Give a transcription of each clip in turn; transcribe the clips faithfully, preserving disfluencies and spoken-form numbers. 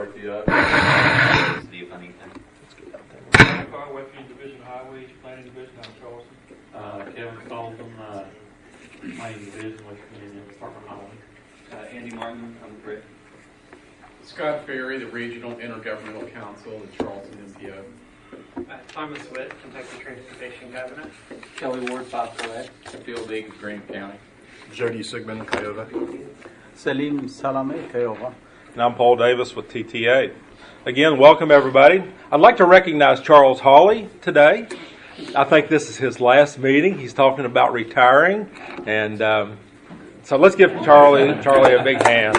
R T I. Steve Huntington. Western Division Highways Planning Division out of Charleston. Uh, Kevin Sullivan, uh, Planning Division, West Virginia Department of Highway. Uh, Andy Martin, I'm the Brick. Scott Ferry, the Regional Intergovernmental Council, the Charleston M P O. Uh, Thomas Witt, Kentucky Transportation Cabinet. Kelly Ward, Five Four Phil League, Grant County. Jody Sigmund, Kiowa. Salim Salame, Kiowa. And I'm Paul Davis with T T A. Again, welcome everybody. I'd like to recognize Charles Hawley today. I think this is his last meeting. He's talking about retiring. And um, so let's give Charlie, Charlie a big hand.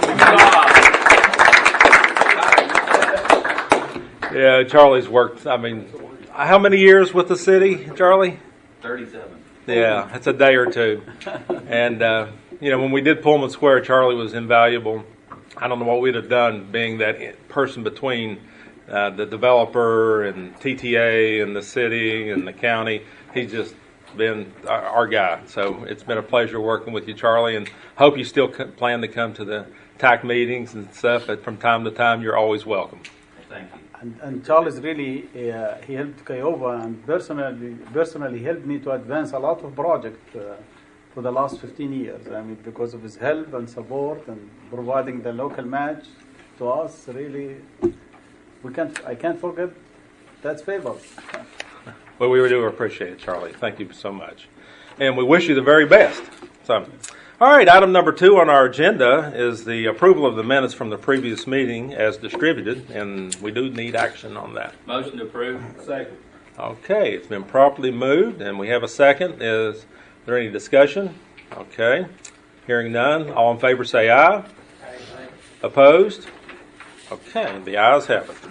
Yeah, Charlie's worked, I mean, how many years with the city, Charlie? thirty-seven. Yeah, it's a day or two. And, uh, you know, when we did Pullman Square, Charlie was invaluable. I don't know what we'd have done being that person between uh, the developer and T T A and the city and the county. He's just been our, our guy. So it's been a pleasure working with you, Charlie, and hope you still c- plan to come to the T A C meetings and stuff. But from time to time, you're always welcome. Thank you. And, and Charles really, uh, he helped Kiowa and personally, personally helped me to advance a lot of projects uh, for the last fifteen years. I mean, because of his help and support and providing the local match to us, really, we can't, I can't forget that favor. Well, we do appreciate it, Charlie. Thank you so much. And we wish you the very best. So, all right, item number two on our agenda is the approval of the minutes from the previous meeting as distributed, and we do need action on that. Motion to approve. Second. Okay, it's been properly moved, and we have a second. Is there any discussion? Okay. Hearing none. All in favor say aye. Aye. Opposed? Okay, the ayes have it.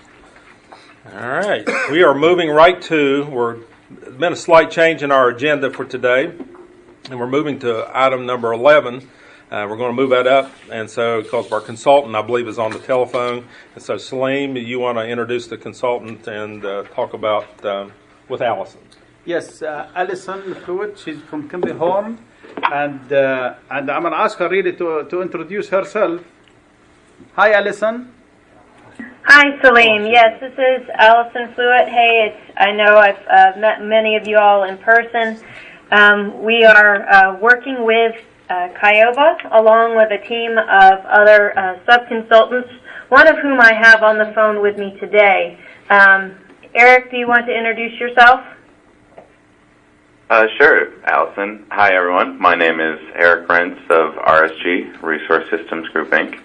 All right. We are moving right to, we're been a slight change in our agenda for today, and we're moving to item number eleven. Uh, we're going to move that up, and so because our consultant, I believe, is on the telephone. And so, Salim, you want to introduce the consultant and uh, talk about uh, with Allison. Yes, uh, Alison Fluid, she's from Kimberly Horn, and uh, and I'm going to ask her really to, to introduce herself. Hi, Alison. Hi, Salim. Yes, this is Allison Fluid. Hey, it's I know I've uh, met many of you all in person. Um, we are uh, working with uh, Kiowa along with a team of other uh, sub-consultants, one of whom I have on the phone with me today. Um, Eric, do you want to introduce yourself? Uh, sure, Allison. Hi, everyone. My name is Eric Brentz of R S G, Resource Systems Group, Incorporated.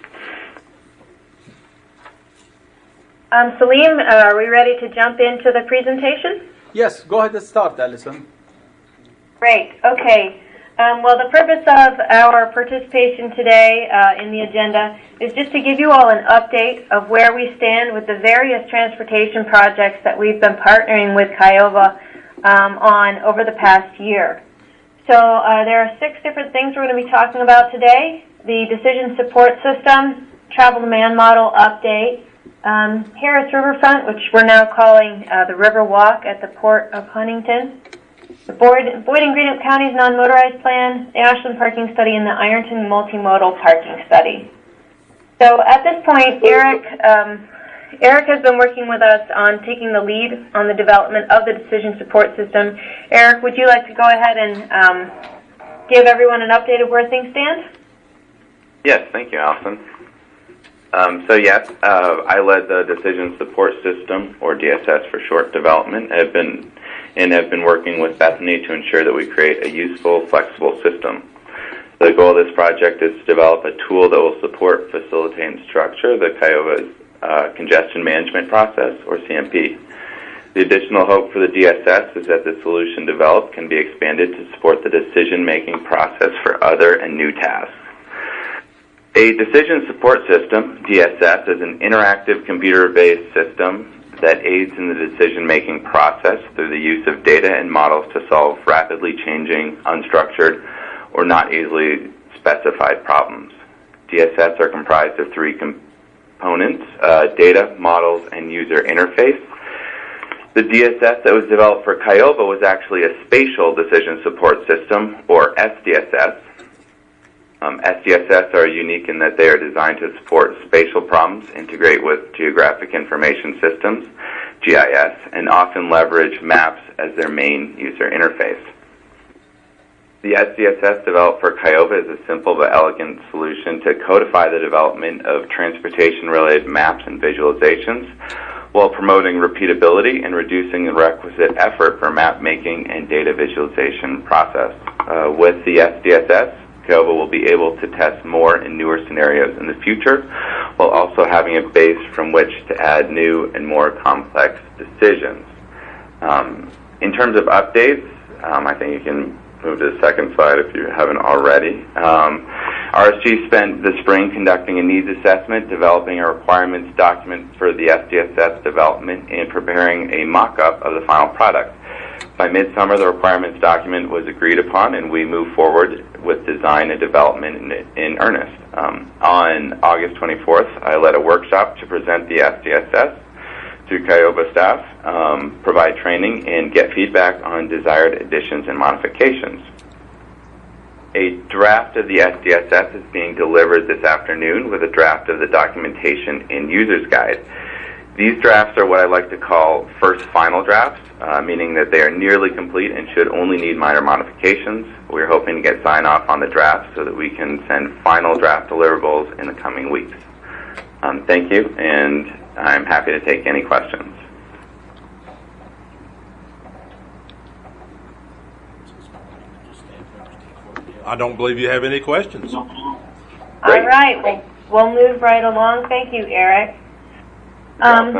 Um, Salim, uh, are we ready to jump into the presentation? Yes, go ahead and start, Alison. Great. Okay. Um, well, the purpose of our participation today uh, in the agenda is just to give you all an update of where we stand with the various transportation projects that we've been partnering with Kiowa um, on over the past year. So uh, there are six different things we're going to be talking about today: the decision support system, travel demand model update, um, Harris Riverfront, which we're now calling uh, the River Walk at the Port of Huntington, the Boyd, Boyd and Greenup County's non-motorized plan, the Ashland parking study, and the Ironton multimodal parking study. So at this point, Eric, um, Eric has been working with us on taking the lead on the development of the decision support system. Eric, would you like to go ahead and um, give everyone an update of where things stand? Yes, thank you, Allison. Um, so yes, uh, I led the Decision Support System, or D S S for short, development, have been, and have been working with Bethany to ensure that we create a useful, flexible system. The goal of this project is to develop a tool that will support, facilitate, and structure the Kiowa's uh, Congestion Management Process, or C M P. The additional hope for the D S S is that the solution developed can be expanded to support the decision-making process for other and new tasks. A decision support system, D S S, is an interactive computer-based system that aids in the decision-making process through the use of data and models to solve rapidly changing, unstructured, or not easily specified problems. D S S are comprised of three components: uh, data, models, and user interface. The D S S that was developed for Kiowa was actually a spatial decision support system, or S D S S. Um, S D S S are unique in that they are designed to support spatial problems, integrate with geographic information systems, G I S, and often leverage maps as their main user interface. The S D S S developed for Kiowa is a simple but elegant solution to codify the development of transportation-related maps and visualizations while promoting repeatability and reducing the requisite effort for map making and data visualization process. Uh, with the S D S S, Kiowa will be able to test more and newer scenarios in the future while also having a base from which to add new and more complex decisions. Um, in terms of updates, um, I think you can move to the second slide if you haven't already. Um, R S G spent the spring conducting a needs assessment, developing a requirements document for the S D S S development, and preparing a mock-up of the final product. By midsummer, the requirements document was agreed upon, and we moved forward with design and development in, in earnest. Um, on August twenty-fourth, I led a workshop to present the S D S S to Kiowa staff, um, provide training, and get feedback on desired additions and modifications. A draft of the S D S S is being delivered this afternoon with a draft of the documentation and user's guide. These drafts are what I like to call first final drafts, uh, meaning that they are nearly complete and should only need minor modifications. We're hoping to get sign-off on the draft so that we can send final draft deliverables in the coming weeks. Um, thank you, and I'm happy to take any questions. I don't believe you have any questions. All right, well, we'll move right along. Thank you, Eric. Um,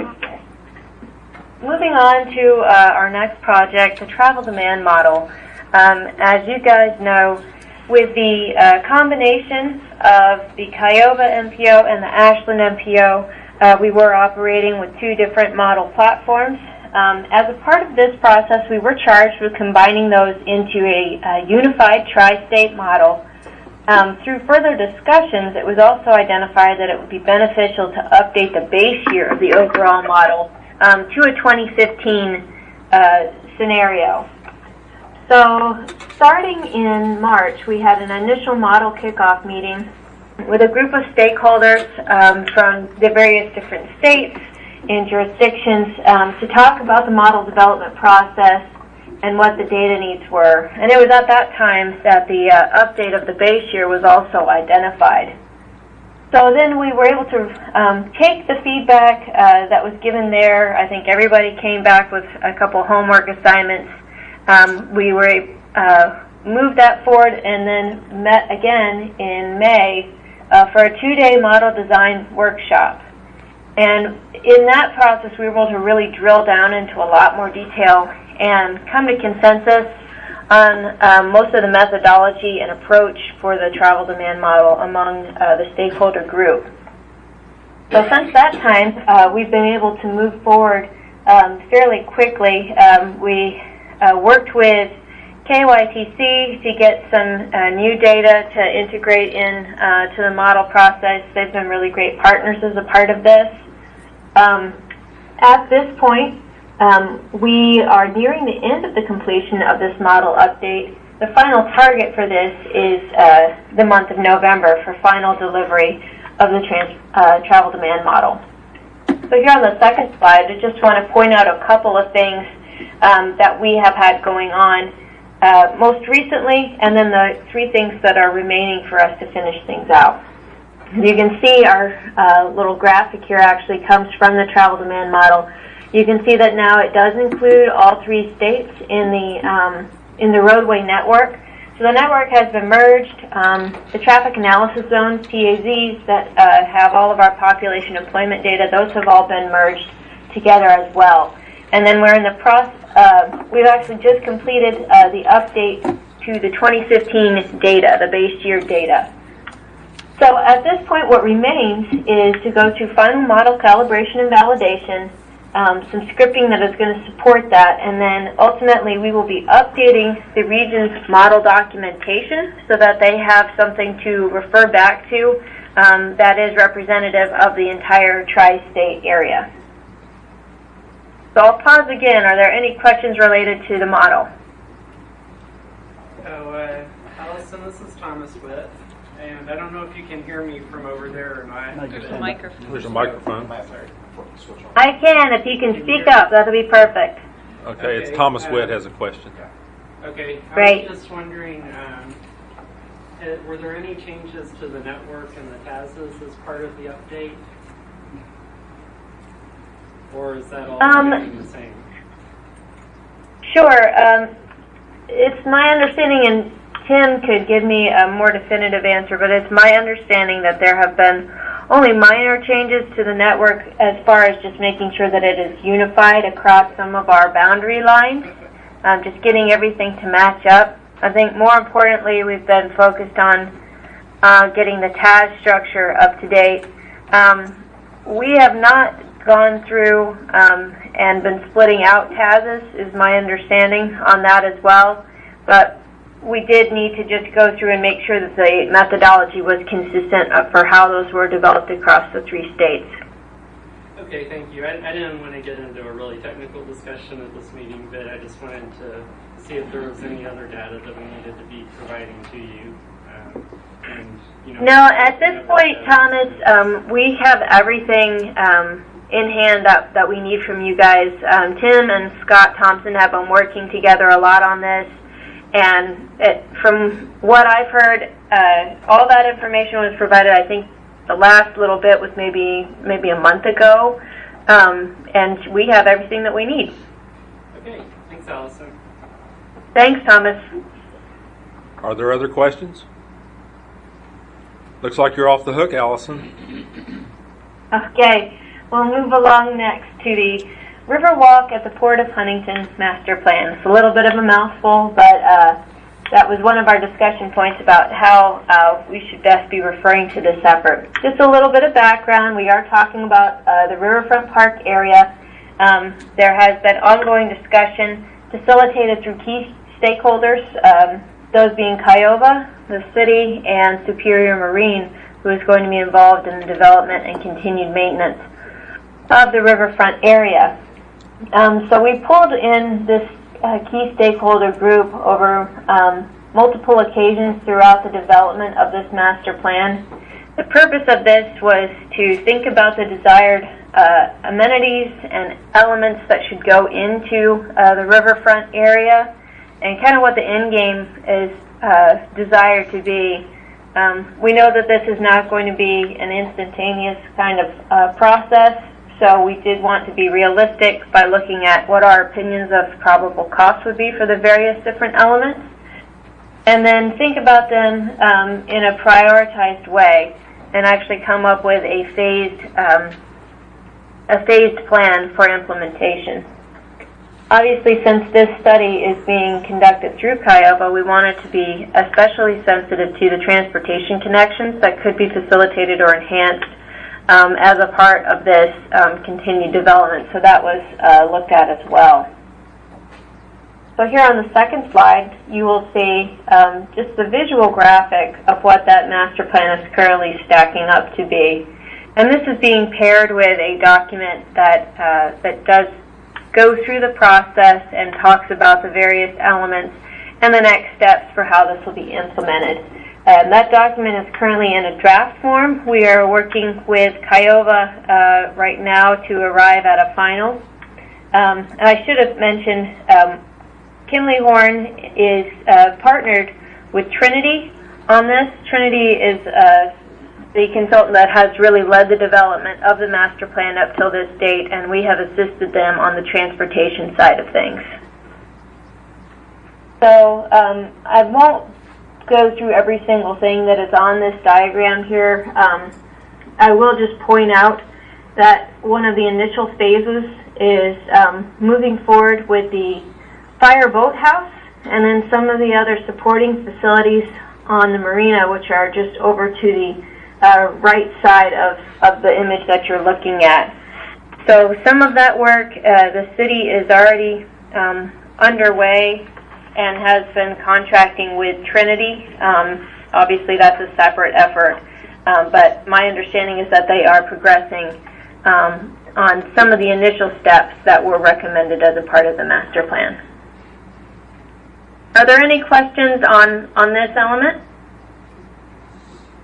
moving on to uh, our next project, the travel demand model. Um, as you guys know, with the uh, combination of the Kiowa M P O and the Ashland M P O, uh, we were operating with two different model platforms. Um, as a part of this process, we were charged with combining those into a, a unified tri-state model. Um, through further discussions, it was also identified that it would be beneficial to update the base year of the overall model um, to a twenty fifteen uh, scenario. So, starting in March, we had an initial model kickoff meeting with a group of stakeholders um, from the various different states and jurisdictions um, to talk about the model development process and what the data needs were. And it was at that time that the uh, update of the base year was also identified. So then we were able to um, take the feedback uh, that was given there. I think everybody came back with a couple homework assignments. Um, we were uh, moved that forward and then met again in May uh, for a two-day model design workshop. And in that process, we were able to really drill down into a lot more detail and come to consensus on um, most of the methodology and approach for the travel demand model among uh, the stakeholder group. So since that time, uh, we've been able to move forward um, fairly quickly. Um, we uh, worked with K Y T C to get some uh, new data to integrate in uh, to the model process. They've been really great partners as a part of this. Um, at this point, um, we are nearing the end of the completion of this model update. The final target for this is uh, the month of November for final delivery of the trans, uh, travel demand model. So here on the second slide, I just want to point out a couple of things um, that we have had going on uh, most recently, and then the three things that are remaining for us to finish things out. You can see our uh, little graphic here actually comes from the travel demand model. You can see that now it does include all three states in the um, in the roadway network. So the network has been merged. Um, the traffic analysis zones, T A Zs, that uh, have all of our population employment data, those have all been merged together as well. And then we're in the process, uh, we've actually just completed uh, the update to the twenty fifteen data, the base year data. So at this point, what remains is to go through final model calibration and validation, um, some scripting that is going to support that, and then ultimately we will be updating the region's model documentation so that they have something to refer back to um, that is representative of the entire tri-state area. So I'll pause again. Are there any questions related to the model? So, uh, Allison, this is Thomas Witt, And I don't know if you can hear me from over there or not. No, you but- can't. Microphone. There's a microphone. I can, if you can speak up, that'll be perfect. Okay, it's Okay, Thomas uh, Witt has a question. Okay, I Great. was just wondering, um, uh, were there any changes to the network and the T A Zs as part of the update? Or is that all Um, remaining the same? Sure. Um, it's my understanding, and Tim could give me a more definitive answer, but it's my understanding that there have been only minor changes to the network as far as just making sure that it is unified across some of our boundary lines, um, just getting everything to match up. I think more importantly, we've been focused on uh, getting the T A Z structure up to date. Um, we have not gone through um, and been splitting out T A Zs, is my understanding on that as well. But we did need to just go through and make sure that the methodology was consistent for how those were developed across the three states. Okay, thank you. I, I didn't want to get into a really technical discussion at this meeting, but I just wanted to see if there was any other data that we needed to be providing to you. Um, and, you know, No, at this point, Thomas, um, we have everything um, in hand that, that we need from you guys. Um, Tim and Scott Thompson have been working together a lot on this. And it, from what I've heard, uh, all that information was provided. I think the last little bit was maybe maybe a month ago, um, and we have everything that we need. Okay, thanks, Allison. Thanks, Thomas. Are there other questions? Looks like you're off the hook, Allison. Okay, we'll move along next to the Riverwalk at the Port of Huntington Master Plan. It's a little bit of a mouthful, but uh, that was one of our discussion points about how uh, we should best be referring to this effort. Just a little bit of background. We are talking about uh, the Riverfront Park area. Um, there has been ongoing discussion facilitated through key stakeholders, um, those being Kiowa, the city, and Superior Marine, who is going to be involved in the development and continued maintenance of the riverfront area. Um, so we pulled in this uh, key stakeholder group over um, multiple occasions throughout the development of this master plan. The purpose of this was to think about the desired uh, amenities and elements that should go into uh, the riverfront area and kind of what the end game is uh, desired to be. Um, we know that this is not going to be an instantaneous kind of uh, process. So we did want to be realistic by looking at what our opinions of probable costs would be for the various different elements, and then think about them um, in a prioritized way, and actually come up with a phased, um, a phased plan for implementation. Obviously, since this study is being conducted through Kiowa, we wanted to be especially sensitive to the transportation connections that could be facilitated or enhanced Um, as a part of this um, continued development. So that was uh, looked at as well. So here on the second slide, you will see um, just the visual graphic of what that master plan is currently stacking up to be. And this is being paired with a document that, uh, that does go through the process and talks about the various elements and the next steps for how this will be implemented. Um, that document is currently in a draft form. We are working with Kiowa uh, right now to arrive at a final. Um, and I should have mentioned, um, Kinley Horn is uh, partnered with Trinity on this. Trinity is uh, the consultant that has really led the development of the master plan up till this date, and we have assisted them on the transportation side of things. So um, I won't go through every single thing that is on this diagram here. Um, I will just point out that one of the initial phases is um, moving forward with the fire boathouse and then some of the other supporting facilities on the marina, which are just over to the uh, right side of, of the image that you're looking at. So some of that work, uh, the city is already um, underway and has been contracting with Trinity. Um, obviously, that's a separate effort, um, but my understanding is that they are progressing um, on some of the initial steps that were recommended as a part of the master plan. Are there any questions on, on this element?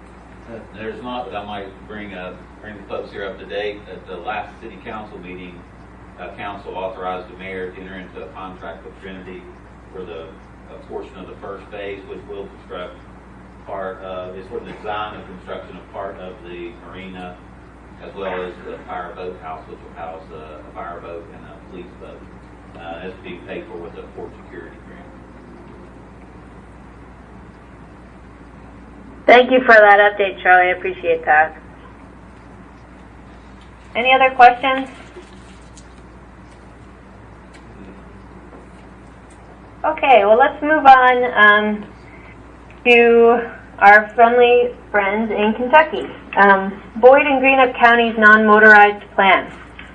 Uh, There's not, but I might bring uh, bring the folks here up to date. At the last city council meeting, uh, council authorized the mayor to enter into a contract with Trinity for the a portion of the first phase, which will construct part of, is for the design and construction of part of the marina, as well as the fire boat house, which will house uh, a fire boat and a police boat. Uh, that's to be paid for with a port security grant. Thank you for that update, Charlie. I appreciate that. Any other questions? Okay, well, let's move on um, to our friendly friends in Kentucky. Um, Boyd and Greenup County's non-motorized plan.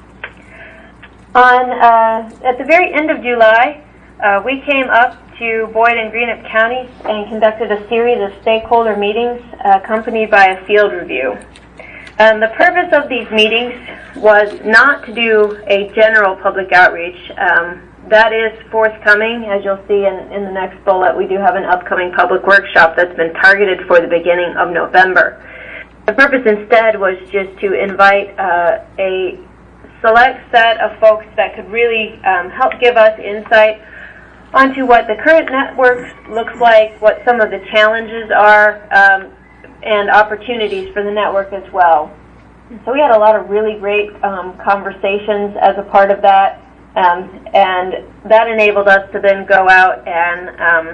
On uh, at the very end of July, uh, we came up to Boyd and Greenup County and conducted a series of stakeholder meetings uh, accompanied by a field review. Um, the purpose of these meetings was not to do a general public outreach. Um, that is forthcoming. As you'll see in, in the next bullet, we do have an upcoming public workshop that's been targeted for the beginning of November. The purpose instead was just to invite uh, a select set of folks that could really um, help give us insight onto what the current network looks like, what some of the challenges are, um, and opportunities for the network as well. So we had a lot of really great um, conversations as a part of that, um, and that enabled us to then go out and um,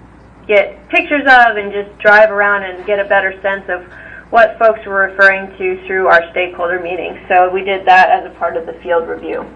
get pictures of and just drive around and get a better sense of what folks were referring to through our stakeholder meetings. So we did that as a part of the field review.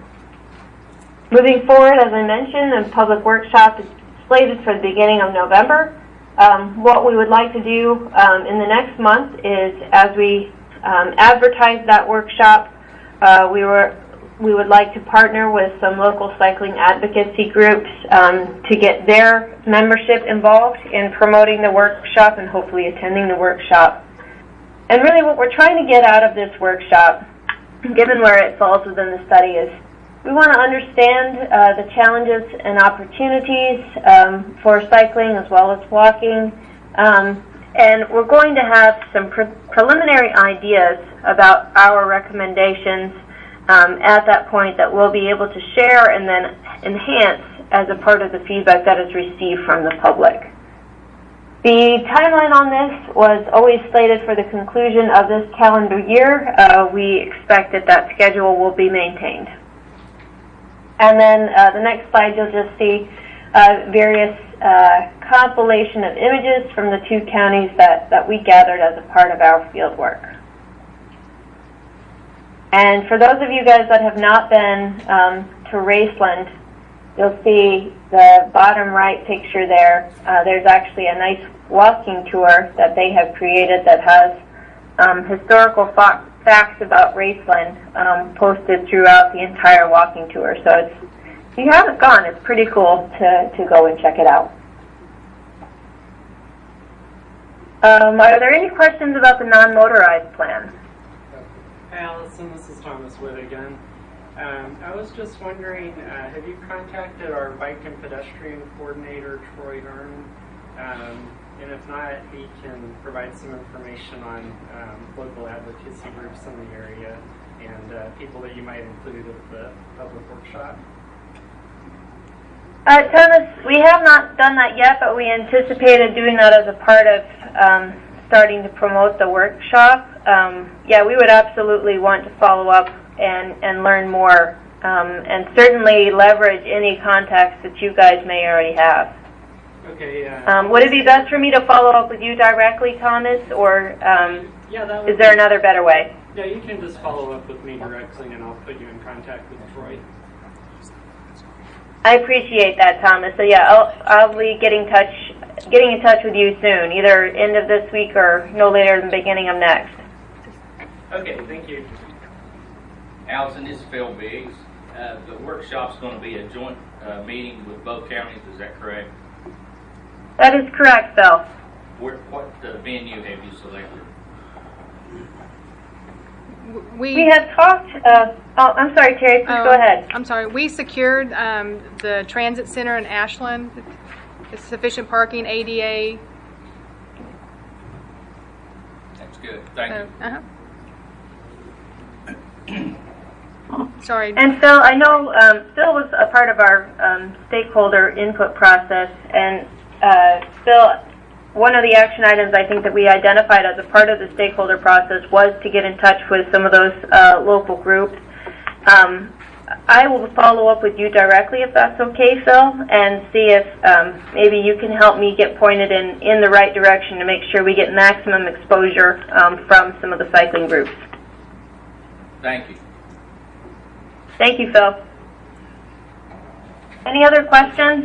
Moving forward, as I mentioned, a public workshop is slated for the beginning of November. Um, what we would like to do um, in the next month is, as we um, advertise that workshop, uh, we were we would like to partner with some local cycling advocacy groups um, to get their membership involved in promoting the workshop and hopefully attending the workshop. And really, what we're trying to get out of this workshop, given where it falls within the study, is we want to understand uh, the challenges and opportunities um, for cycling as well as walking. Um, and we're going to have some pre- preliminary ideas about our recommendations um, at that point that we'll be able to share and then enhance as a part of the feedback that is received from the public. The timeline on this was always slated for the conclusion of this calendar year. Uh, we expect that that schedule will be maintained. And then uh, the next slide, you'll just see uh, various uh, compilation of images from the two counties that, that we gathered as a part of our field work. And for those of you guys that have not been um, to Raceland, you'll see the bottom right picture there. Uh, there's actually a nice walking tour that they have created that has um, historical fa- facts about Raceland um, posted throughout the entire walking tour. So it's, if you haven't gone, it's pretty cool to, to go and check it out. Um, are there any questions about the non-motorized plan? Hi, Allison. This is Thomas Witt again. Um, I was just wondering, uh, have you contacted our bike and pedestrian coordinator, Troy Hearn? Um, and if not, he can provide some information on um, local advocacy groups in the area and uh, people that you might include at the public workshop. Uh, Thomas, we have not done that yet, but we anticipated doing that as a part of um, starting to promote the workshop. Um, yeah, we would absolutely want to follow up and, and learn more, um, and certainly leverage any contacts that you guys may already have. Okay. Uh, um, would it be best for me to follow up with you directly, Thomas, or um, yeah, that would is there be, another better way? Yeah, you can just follow up with me directly, and I'll put you in contact with Troy. I appreciate that, Thomas. So yeah, I'll, I'll be getting touch, getting in touch with you soon, either end of this week or no later than the beginning of next. Okay, thank you. Allison, this is Phil Biggs. Uh, the workshop's going to be a joint uh, meeting with both counties, is that correct? That is correct, Phil. Where, what uh, venue have you selected? We, we have talked, uh, oh, I'm sorry, Terry, please uh, go ahead. I'm sorry. We secured um, the transit center in Ashland, sufficient parking, A D A. That's good. Good, thank you. Uh-huh. Sorry. And Phil, I know um, Phil was a part of our um, stakeholder input process, and uh, Phil, one of the action items I think that we identified as a part of the stakeholder process was to get in touch with some of those uh, local groups. Um, I will follow up with you directly if that's okay, Phil, and see if um, maybe you can help me get pointed in, in the right direction to make sure we get maximum exposure um, from some of the cycling groups. Thank you. Thank you, Phil. Any other questions?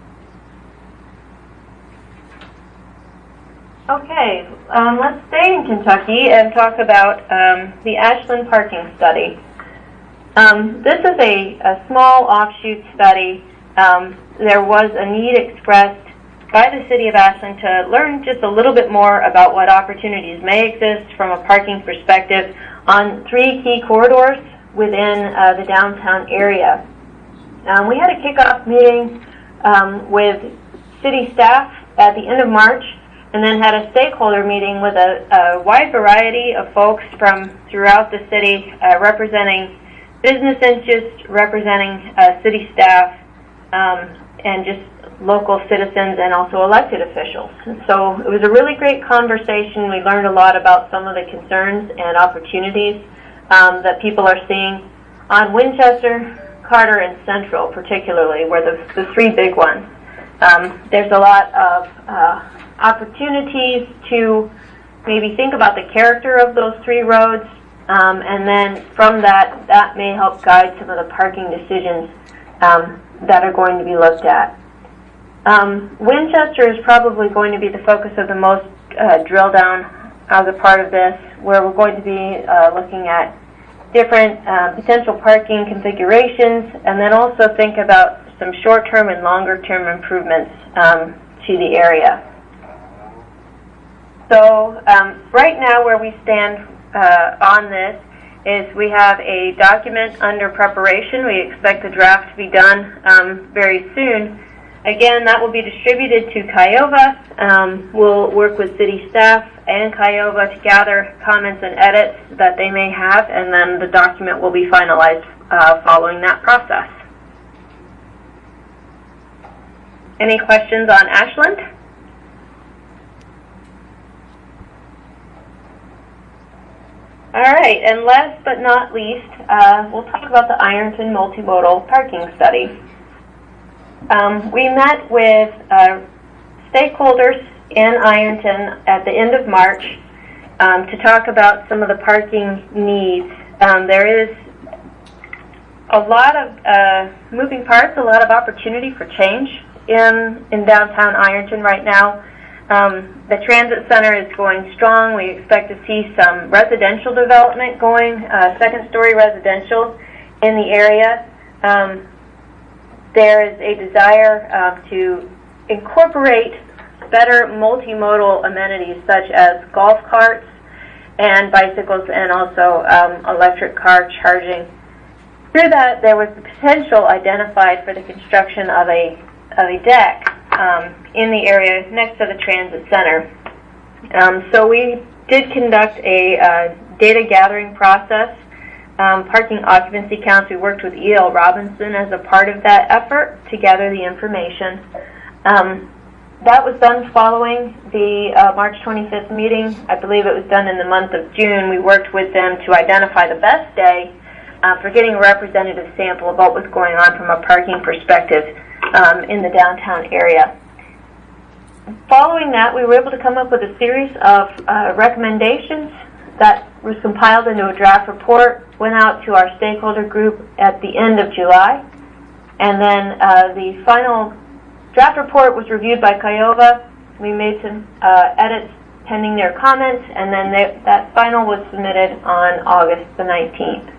Okay, um, let's stay in Kentucky and talk about um, the Ashland parking study. Um, this is a, a small offshoot study. Um, there was a need expressed by the City of Ashland to learn just a little bit more about what opportunities may exist from a parking perspective on three key corridors within uh, the downtown area. Um, we had a kickoff meeting um, with city staff at the end of March, and then had a stakeholder meeting with a, a wide variety of folks from throughout the city, uh, representing business interests, representing uh, city staff, um, and just local citizens and also elected officials. And so it was a really great conversation. We learned a lot about some of the concerns and opportunities um, that people are seeing on Winchester, Carter, and Central, particularly, were the, the three big ones. Um, there's a lot of uh, opportunities to maybe think about the character of those three roads, um, and then from that, that may help guide some of the parking decisions um, that are going to be looked at. Um, Winchester is probably going to be the focus of the most uh, drill down as a part of this, where we're going to be uh, looking at different uh, potential parking configurations, and then also think about some short-term and longer-term improvements um, to the area. So um, right now where we stand uh, on this is we have a document under preparation. We expect the draft to be done um, very soon. Again, that will be distributed to Kiova. Um, we'll work with city staff and Kiova to gather comments and edits that they may have, and then the document will be finalized uh, following that process. Any questions on Ashland? All right, and last but not least, uh, we'll talk about the Ironton multimodal parking study. Um, we met with uh, stakeholders in Ironton at the end of March um, to talk about some of the parking needs. Um, there is a lot of uh, moving parts, a lot of opportunity for change in, in downtown Ironton right now. Um, the transit center is going strong. We expect to see some residential development going, uh, second-story residential in the area. Um, there is a desire uh, to incorporate better multimodal amenities such as golf carts and bicycles, and also um, electric car charging. Through that, there was the potential identified for the construction of a, of a deck Um, in the area next to the transit center. Um, so we did conduct a uh, data gathering process, um, parking occupancy counts. We worked with E L Robinson as a part of that effort to gather the information. Um, that was done following the uh, March twenty-fifth meeting. I believe it was done in the month of June. We worked with them to identify the best day uh, for getting a representative sample of what was going on from a parking perspective Um, in the downtown area. Following that, we were able to come up with a series of uh, recommendations that was compiled into a draft report, went out to our stakeholder group at the end of July, and then uh, the final draft report was reviewed by Kiova. We made some uh, edits pending their comments, and then they, that final was submitted on August the nineteenth.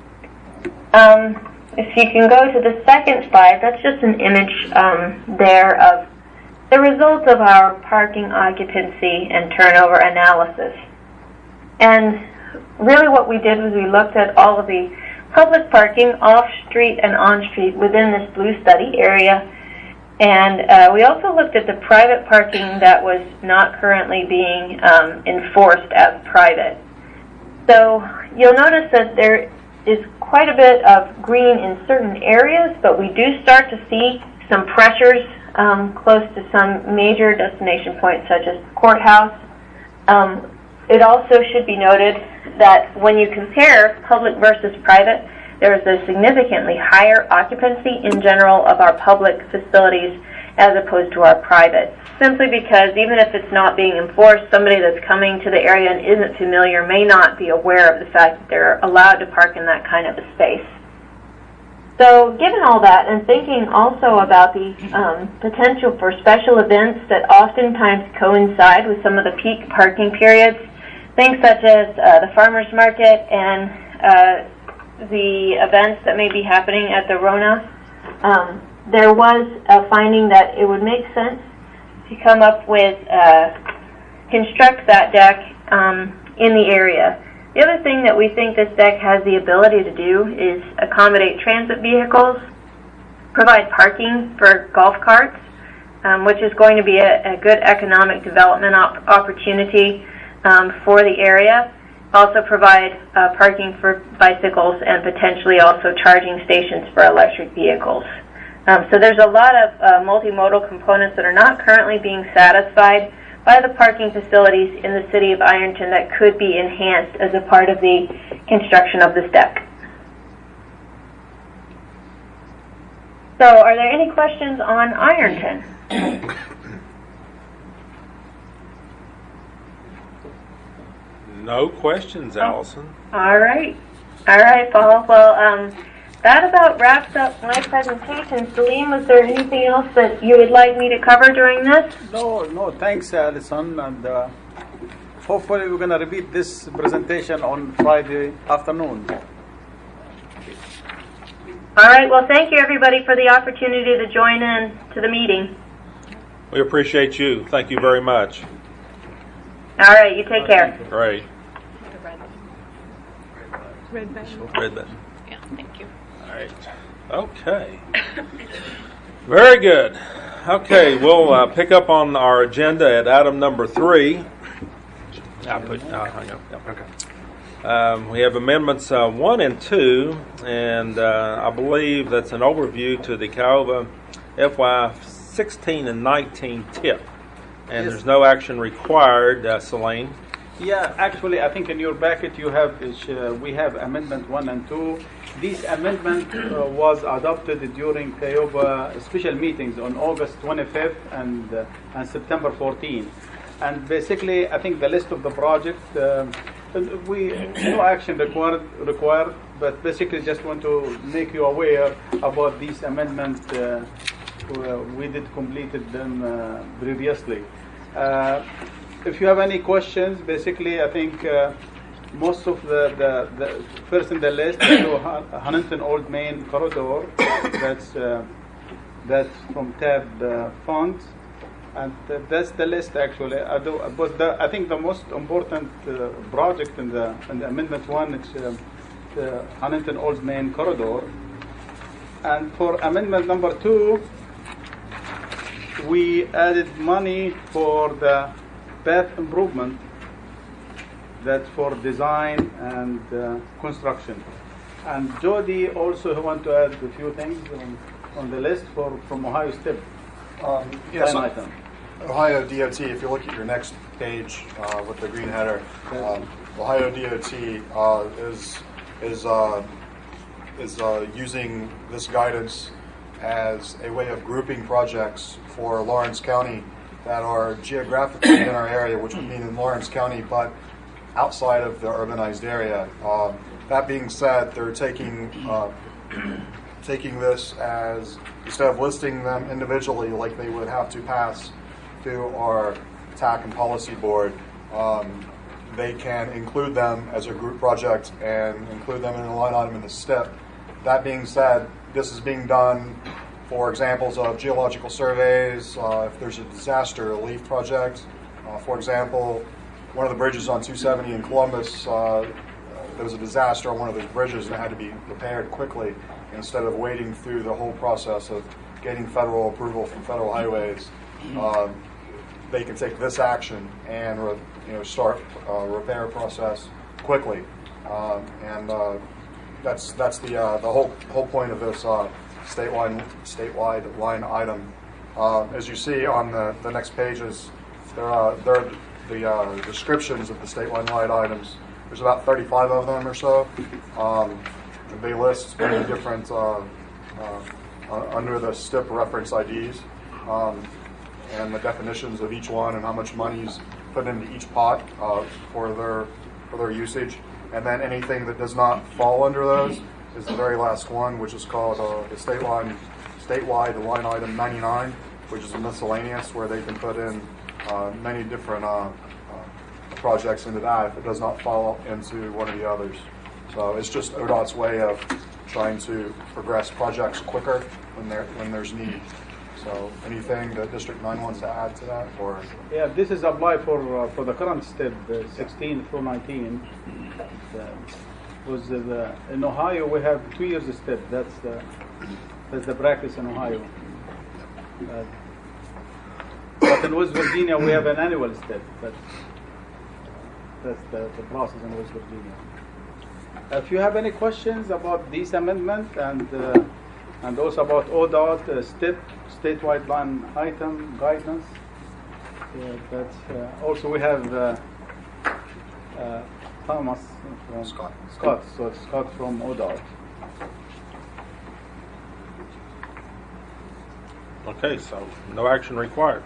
Um, If you can go to the second slide, that's just an image um, there of the results of our parking occupancy and turnover analysis. And really what we did was we looked at all of the public parking off-street and on-street within this blue study area And uh, we also looked at the private parking that was not currently being um, enforced as private. So you'll notice that there is quite a bit of green in certain areas, but we do start to see some pressures um, close to some major destination points, such as courthouse. Um, it also should be noted that when you compare public versus private, there is a significantly higher occupancy in general of our public facilities as opposed to our private, simply because even if it's not being enforced, somebody that's coming to the area and isn't familiar may not be aware of the fact that they're allowed to park in that kind of a space. So given all that, and thinking also about the um, potential for special events that oftentimes coincide with some of the peak parking periods, things such as uh, the farmers market and uh, the events that may be happening at the Rona, um, there was a finding that it would make sense to come up with, uh, construct that deck um, in the area. The other thing that we think this deck has the ability to do is accommodate transit vehicles, provide parking for golf carts, um, which is going to be a, a good economic development op- opportunity um, for the area. Also provide uh, parking for bicycles and potentially also charging stations for electric vehicles. Um, so there's a lot of uh, multimodal components that are not currently being satisfied by the parking facilities in the city of Ironton that could be enhanced as a part of the construction of this deck. So are there any questions on Ironton? No questions, Allison. All right. All right, Paul. Well, um, that about wraps up my presentation. Salim, was there anything else that you would like me to cover during this? No, no, thanks, Alison. And uh, hopefully we're going to repeat this presentation on Friday afternoon. All right. Well, thank you, everybody, for the opportunity to join in to the meeting. We appreciate you. Thank you very much. All right. You take care. Great. Red button. Red button. Yeah, thank you. All right. Okay. Very good. Okay, we'll uh, pick up on our agenda at item number three. I'll put, uh, hang on. Yeah, okay. Um, we have amendments uh, one and two, and uh, I believe that's an overview to the Caoba F Y sixteen and nineteen tip. And Yes. there's no action required, uh, Celine. Yeah, actually, I think in your packet you have uh, we have amendment one and two. This amendment uh, was adopted during Caoba special meetings on August twenty-fifth and uh, and September fourteenth. And basically, I think the list of the project uh, we no action required required, but basically just want to make you aware about these amendments. Uh, we did completed them uh, previously. Uh, If you have any questions, basically, I think uh, most of the, the, the first in the list is the Huntington Old Main Corridor. That's uh, that's from T A B uh, funds, and th- that's the list actually. I do, but the, I think the most important uh, project in the in the amendment one is uh, the Huntington Old Main Corridor, and for amendment number two, we added money for the path improvement, that's for design and uh, construction. And Jody also want to add a few things on, on the list for from Ohio Step. Um, yes, Line item. Ohio D O T, if you look at your next page uh, with the green header, um, Ohio D O T uh, is is uh, is uh, using this guidance as a way of grouping projects for Lawrence County that are geographically in our area, which would mean in Lawrence County, but outside of the urbanized area. Um, that being said, they're taking uh, taking this as, instead of listing them individually like they would have to pass through our T A C and policy board, um, they can include them as a group project and include them in a line item in the S T I P. That being said, this is being done for examples of geological surveys, uh, if there's a disaster relief project. Uh, for example, one of the bridges on two seventy in Columbus, uh, there was a disaster on one of those bridges and it had to be repaired quickly instead of waiting through the whole process of getting federal approval from federal highways, um, they can take this action and re, you know start a repair process quickly, um, and uh, that's that's the uh, the whole whole point of this uh, statewide statewide line item. Uh, as you see on the, the next pages, there are there are the uh, descriptions of the statewide line items. There's about thirty-five of them or so. Um, they list many different uh, uh, under the S T I P reference I Ds. Um, and the definitions of each one and how much money is put into each pot uh, for their for their usage. And then anything that does not fall under those is the very last one, which is called uh, the state line, statewide line item ninety-nine, which is a miscellaneous where they can put in uh, many different uh, uh, projects into that if it does not fall into one of the others. So it's just O D O T's way of trying to progress projects quicker when there when there's need. So anything that District nine wants to add to that, or Yeah, this is applied for uh, for the current step, uh, sixteen through nineteen. Uh, was uh, the, in Ohio we have two years step. That's the that's the practice in Ohio. Uh, but in West Virginia we have an annual step. That's that's the, the process in West Virginia. If you have any questions about this amendment and uh, and also about O D O T uh, step statewide line item guidance, uh, that's uh, also we have uh, uh, Thomas from Scott. Scott, so Scott from O D O T. Okay, so no action required.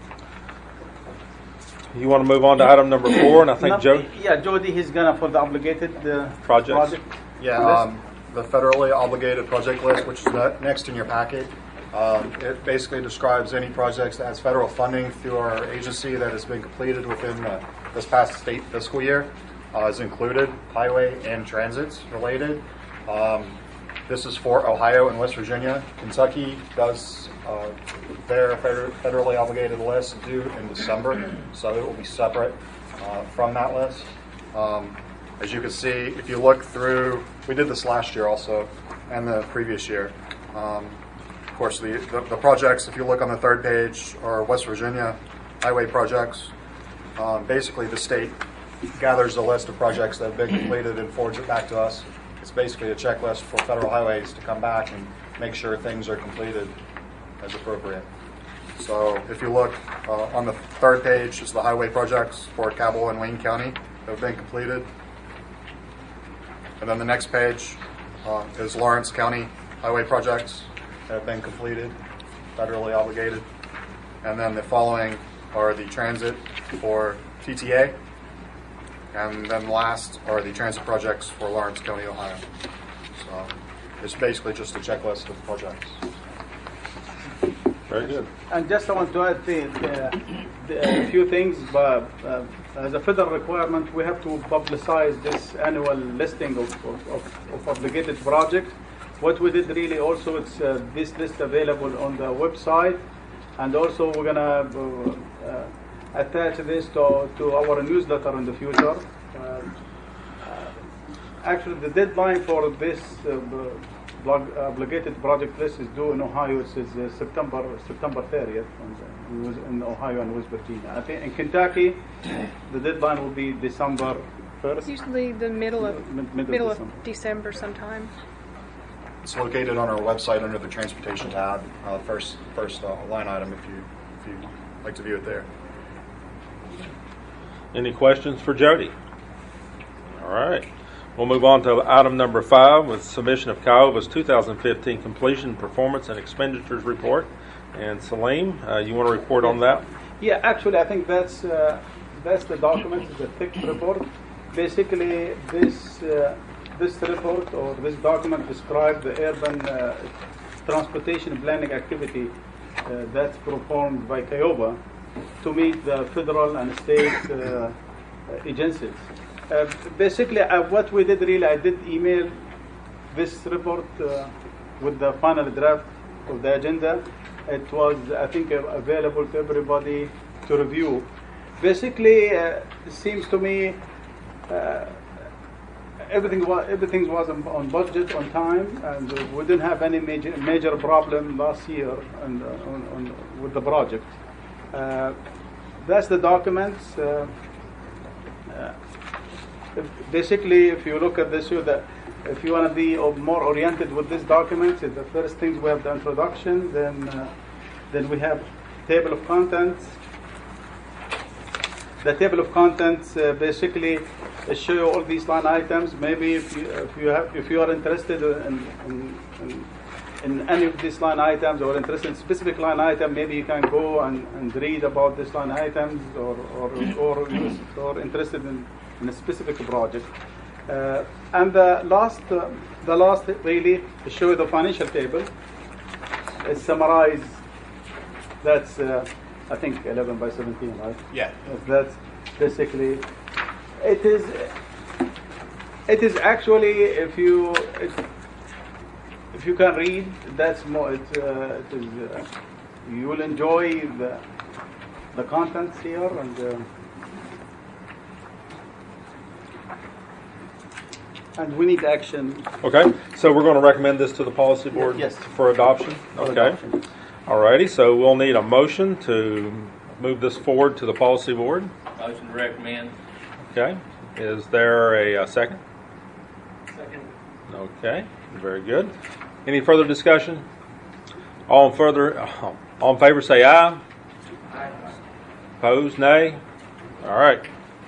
You want to move on to item number four, and I think No, Joe Yeah, Jody, he's gonna for the obligated uh, Projects. project. yeah, list. um, the federally obligated project list, which is ne- next in your packet. Um, it basically describes any projects that has federal funding through our agency that has been completed within uh, this past state fiscal year. Uh, is included highway and transits related. Um, this is for Ohio and West Virginia. Kentucky does uh, their feder- federally obligated list due in December, so it will be separate uh, from that list. Um, as you can see, if you look through, we did this last year also, and the previous year. Um, of course, the, the, the projects, if you look on the third page, are West Virginia highway projects. Um, basically, the state gathers a list of projects that have been completed and forwards it back to us. It's basically a checklist for federal highways to come back and make sure things are completed as appropriate. So if you look uh, on the third page, is the highway projects for Cabell and Wayne County that have been completed. And then the next page uh, is Lawrence County highway projects that have been completed, federally obligated. And then the following are the transit for T T A. And then last are the transit projects for Lawrence County, Ohio. So it's basically just a checklist of projects. very good. And just I want to add the, the, the, a few things. But uh, as a federal requirement, we have to publicize this annual listing of, of, of, of obligated projects. What we did really also, it's uh, this list available on the website, and also we're gonna uh, uh, attach this to, to our newsletter in the future. Uh, uh, actually, the deadline for this uh, blog, obligated project list is due in Ohio. It says uh, September September thirtieth in, in Ohio and West Virginia. I think in Kentucky, the deadline will be December first. It's usually the middle of Mid- middle middle of of December sometime. It's located on our website under the transportation tab, uh, first first uh, line item if you if you'd like to view it there. Any questions for Jody? All right. We'll move on to item number five with submission of Kiowa's two thousand fifteen completion, performance, and expenditures report. And Salim, uh, you want to report on that? Yeah, actually, I think that's uh, that's the document, the thick report. Basically, this uh, this report or this document describes the urban uh, transportation planning activity uh, that's performed by Kiowa to meet the federal and state uh, agencies. Uh, basically, uh, what we did really, I did email this report uh, with the final draft of the agenda. It was, I think, uh, available to everybody to review. Basically, uh, it seems to me uh, everything was everything was on, on budget, on time, and uh, we didn't have any major major problem last year and, uh, on, on, with the project. Uh, that's the documents. Uh, uh, if, basically, if you look at this, you that if you want to be more oriented with these documents, the first things we have the introduction, then uh, then we have table of contents. The table of contents uh, basically uh, show you all these line items. Maybe if you if you have if you are interested in in, in, in any of these line items or interested in specific line item, maybe you can go and, and read about these line items, or or or, or interested in, in a specific project. Uh, and the last uh, the last really show you the financial table. It summarizes. That's. Uh, I think eleven by seventeen, right? Yeah. That's basically, it is, it is actually, if you, it, if you can read, that's more, it, uh, it is, uh, you will enjoy the, the contents here, and uh, and we need action. Okay, so we're going to recommend this to the policy board Yes. for adoption? For Okay. adoption. Alrighty, so we'll need a motion to move this forward to the policy board. Motion to recommend. Okay, is there a, uh second? Second. Okay, very good. Any further discussion? All in further, all in favor say aye. Aye. Opposed, nay. All right.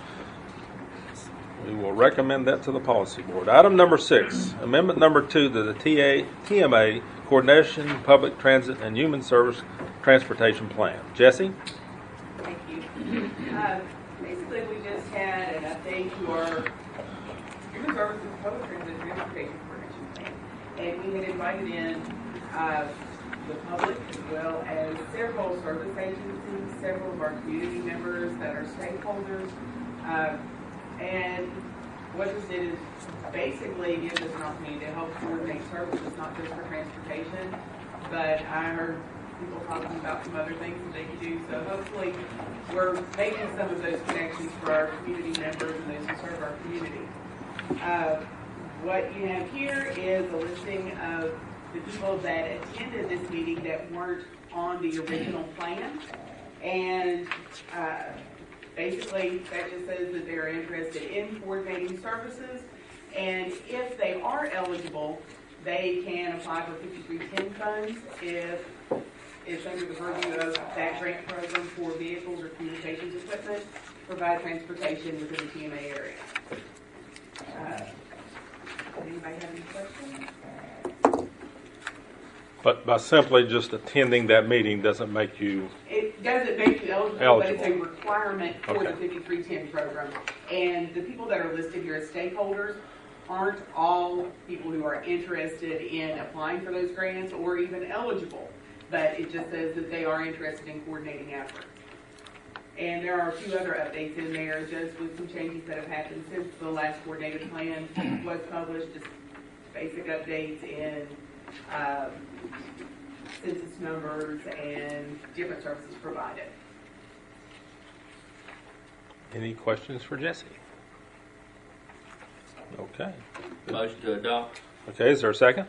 We will recommend that to the policy board. Item number six, amendment number two to the T A, T M A Coordination, Public Transit, and Human Service Transportation Plan. Jesse? Thank you. Uh, basically, we just had an update to our Human Services Public Transit Transportation Coordination Plan. And we had invited in uh, the public as well as several service agencies, several of our community members that are stakeholders. Uh, and what this did is basically gives us an opportunity to help coordinate services, not just for transportation, but I heard people talking about some other things that they could do. So hopefully we're making some of those connections for our community members and those who serve our community. Uh, what you have here is a listing of the people that attended this meeting that weren't on the original plan. And uh, basically that just says that they're interested in coordinating services. And if they are eligible, they can apply for fifty-three ten funds if it's under the purview of that grant program for vehicles or communications equipment to provide transportation within the T M A area. Uh, anybody have any questions? But by simply just attending that meeting doesn't make you... It doesn't make you eligible, eligible. but it's a requirement for Okay. the fifty-three ten program. And the people that are listed here as stakeholders aren't all people who are interested in applying for those grants or even eligible, but it just says that they are interested in coordinating efforts. And there are a few other updates in there just with some changes that have happened since the last coordinated plan was published, just basic updates in um, census numbers and different services provided. Any questions for Jesse? Okay. Motion to adopt. Okay, is there a second?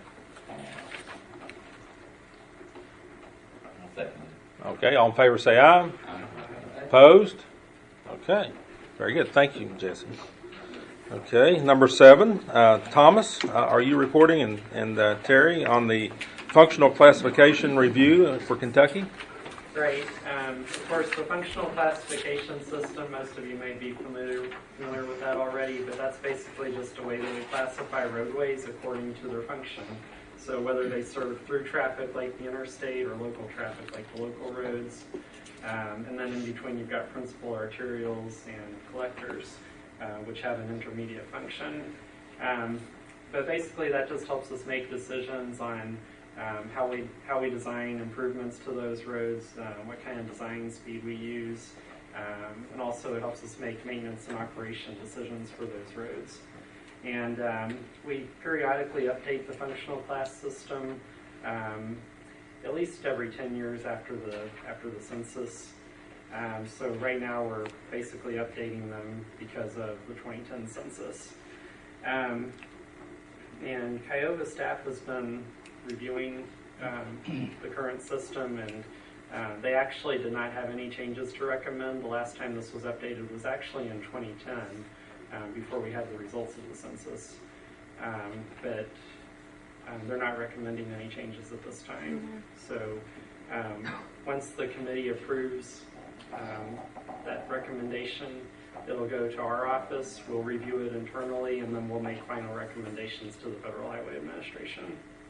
Second. Okay, all in favor say aye. Opposed? Okay, very good. Thank you, Jesse. Okay, number seven, uh, Thomas, uh, are you reporting, and, and uh, Terry, on the functional classification review for Kentucky? Great. Um, of course, the functional classification system, most of you may be familiar, familiar with that already, but that's basically just a way that we classify roadways according to their function. So whether they serve through traffic like the interstate or local traffic like the local roads. Um, and then in between you've got principal arterials and collectors, uh, which have an intermediate function. Um, but basically that just helps us make decisions on Um, how we how we design improvements to those roads, uh, what kind of design speed we use, um, and also it helps us make maintenance and operation decisions for those roads. And um, we periodically update the functional class system, um, at least every ten years after the after the census. Um, so right now we're basically updating them because of the twenty ten census. Um, and Kiowa staff has been reviewing um, the current system, and uh, they actually did not have any changes to recommend. The last time this was updated was actually in twenty ten, um, before we had the results of the census. Um, but um, they're not recommending any changes at this time. Mm-hmm. So um, once the committee approves um, that recommendation, it'll go to our office, we'll review it internally, and then we'll make final recommendations to the Federal Highway Administration.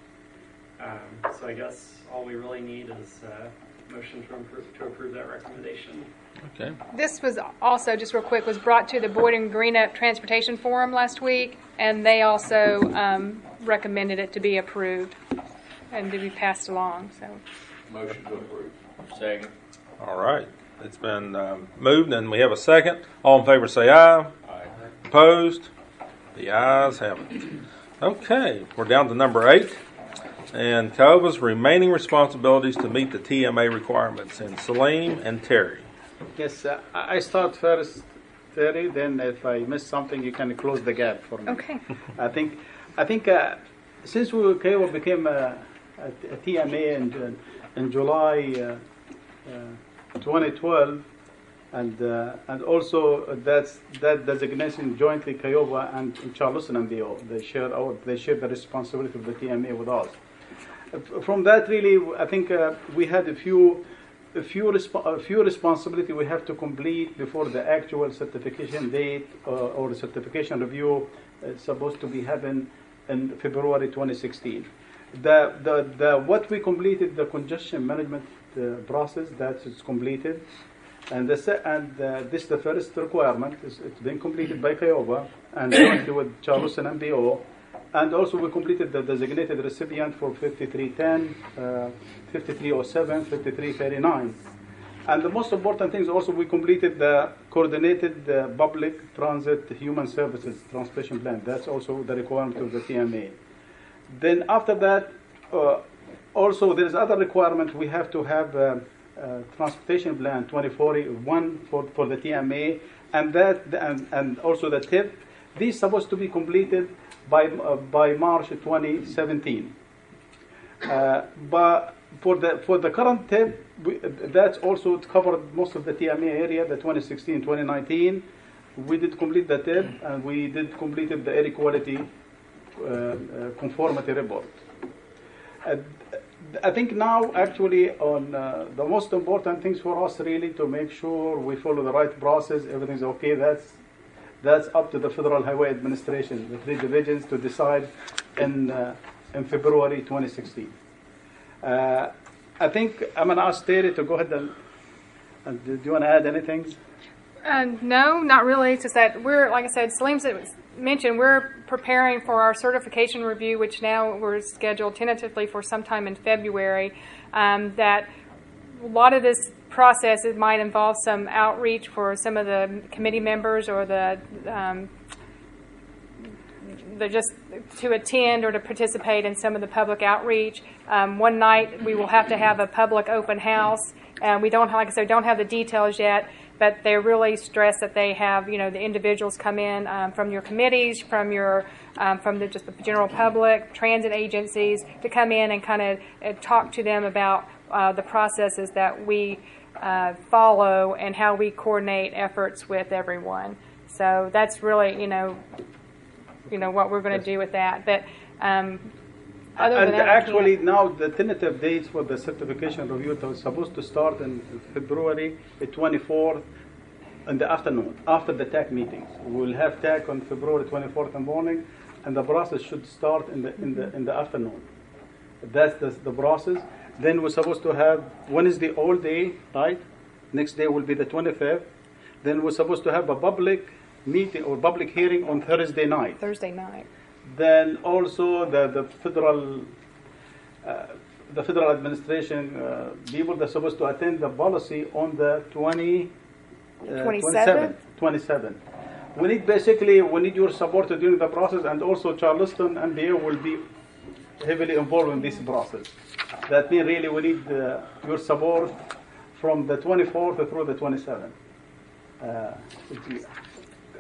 Um, so I guess all we really need is a motion to approve, to approve that recommendation. Okay. This was also, just real quick, was brought to the Boyd and Greenup Transportation Forum last week, and they also um, recommended it to be approved and to be passed along. So, Motion to approve. Second. All right. It's been um, moved, and we have a second. All in favor say aye. Aye. Opposed? The ayes have it. Okay, we're down to number eight. And Kiowa's remaining responsibilities to meet the T M A requirements. And Salim and Terry. Yes, uh, I start first, Terry. Then, if I miss something, you can close the gap for me. Okay. I think, I think, uh, since we Kiowa became a, a, a T M A in, in July uh, uh, twenty twelve, and uh, and also that's that designation jointly Kiowa and Charleston M B O. They share our, they share the responsibility of the T M A with us. From that, really, I think uh, we had a few. A few, resp- a few responsibility we have to complete before the actual certification date uh, or the certification review is supposed to be happen in February twenty sixteen. The, the, the, what we completed, the congestion management uh, process, that is completed. And, the se- and uh, this is the first requirement. It's, it's been completed by Kiowa and jointly with Charleston M B O. And also we completed the designated recipient for fifty-three ten, uh, fifty-three oh seven, fifty-three thirty-nine. And the most important thing is also we completed the coordinated uh, public transit human services transportation plan. That's also the requirement of the T M A. Then after that, uh, also there is other requirement. We have to have a, a transportation plan twenty forty-one for, for the T M A, and that and, and also the T I P. These supposed to be completed by uh, by March twenty seventeen. Uh, but for the for the current T I P, we, that's also covered most of the T M A area, the twenty sixteen twenty nineteen. We did complete the T I P, and we did completed the air quality uh, uh, conformity report. Uh, I think now, actually, on uh, the most important things for us really to make sure we follow the right process, everything's okay. That's That's up to the Federal Highway Administration, the three divisions, to decide in uh, in February twenty sixteen. Uh, I think I'm going to ask Terry to go ahead and, and do you want to add anything? Uh, no, not really. It's just that we're, like I said, Salim mentioned, we're preparing for our certification review, which now we're scheduled tentatively for sometime in February. Um, that a lot of this process, it might involve some outreach for some of the committee members or the um, the just to attend or to participate in some of the public outreach. Um, one night we will have to have a public open house. Uh, we don't, like I said, don't have the details yet, but they really stress that they have, you know, the individuals come in um, from your committees, from your um, from the just the general public, transit agencies, to come in and kind of uh, talk to them about uh, the processes that we Uh, follow and how we coordinate efforts with everyone. So that's really, you know, you know what we're going to do with that. But um, other and than that, actually now the tentative dates for the certification review are supposed to start in February twenty-fourth in the afternoon after the T A C meetings. We will have T A C on February twenty-fourth in the morning, and the process should start in the in the in the afternoon. That's the, the process. Then we're supposed to have Wednesday all day, right? Next day will be the twenty-fifth. Then we're supposed to have a public meeting or public hearing on Thursday night. Thursday night. Then also the the federal uh, the federal administration uh, people they're supposed to attend the policy on the twenty, uh, twenty-seventh. twenty-seventh. We need basically we need your support during the process, and also Charleston M B A will be heavily involved in this process. That means really we need uh, your support from the twenty-fourth through the twenty-seventh. Uh,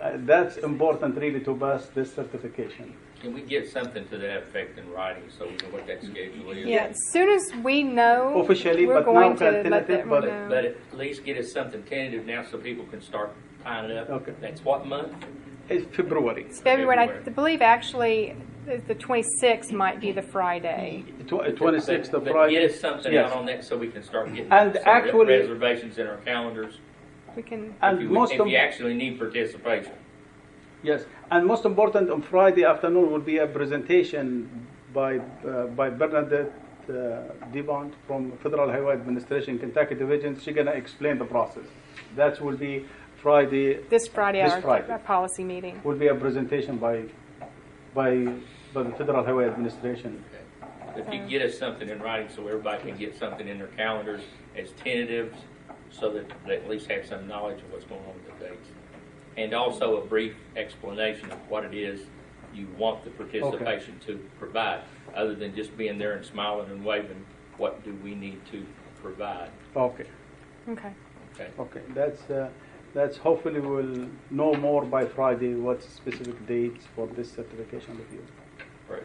uh, that's important really to pass this certification. Can we get something to that effect in writing so we know what that schedule is? Yeah, as soon as we know, Officially, we're but going now to let tentative, them but- know. But at least get us something tentative now so people can start tying it up. Okay. That's what month? It's February. It's February. I February. believe actually the the twenty-sixth might be the Friday. Tw- twenty-sixth But- of but Friday. get us something Yes. out on that so we can start getting And some actually- reservations in our calendars. We can. And if you, most if of you actually need participation. yes, and most important, on Friday afternoon will be a presentation by uh, by Bernadette uh, Devon from Federal Highway Administration, Kentucky Division. She's gonna explain the process. That will be Friday. This Friday, This our, Friday. our policy meeting. Will be a presentation by by by the Federal Highway Administration. If you get us something in writing so everybody can get something in their calendars as tentatives so that they at least have some knowledge of what's going on with the dates. And also a brief explanation of what it is you want the participation to provide. Other than just being there and smiling and waving, what do we need to provide? Okay. Okay. Okay. Okay. That's uh, that's hopefully we'll know more by Friday what specific dates for this certification review. Right.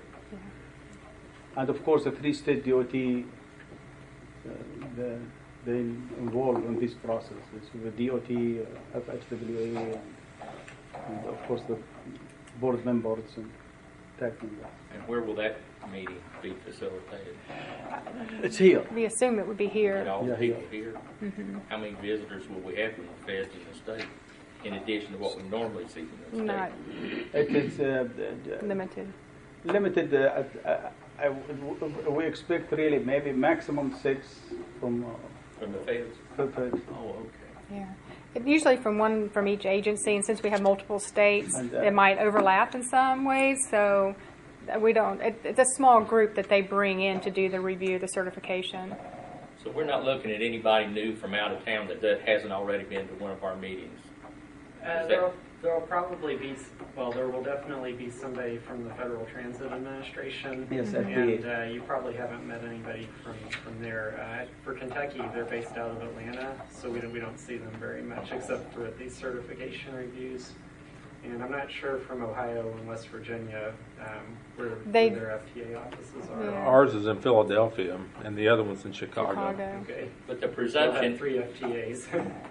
And of course, the three state D O T, uh, the, they involved in this process. It's the D O T, uh, F H W A, and, and of course the board members and tech members. And where will that meeting be facilitated? It's here. We assume it would be And here. all the Yeah, people yeah. here? Mm-hmm. How many visitors will we have from the feds in the state, in addition to what we normally see from the state? Not It is uh, d- d- limited. limited. Uh, at- uh, I w- w- we expect really maybe maximum six from uh, From the feds? the feds. Oh, okay. Yeah. It, usually from one from each agency, and since we have multiple states, And, uh, it might overlap in some ways. So uh, we don't. It, it's a small group that they bring in to do the review, the certification. So we're not looking at anybody new from out of town that does, hasn't already been to one of our meetings? Uh, Is there'll, that, there'll probably be, s- well, there will definitely be somebody from the Federal Transit Administration. Yes, F D A. And uh, you probably haven't met anybody from, from there. Uh, for Kentucky, they're based out of Atlanta, so we don't, we don't see them very much except for at these certification reviews. And I'm not sure from Ohio and West Virginia um, where, They- where their F T A offices are. Yeah. Ours is in Philadelphia, and the other one's in Chicago. Chicago. Okay. but the We'll presumption, have three F T As.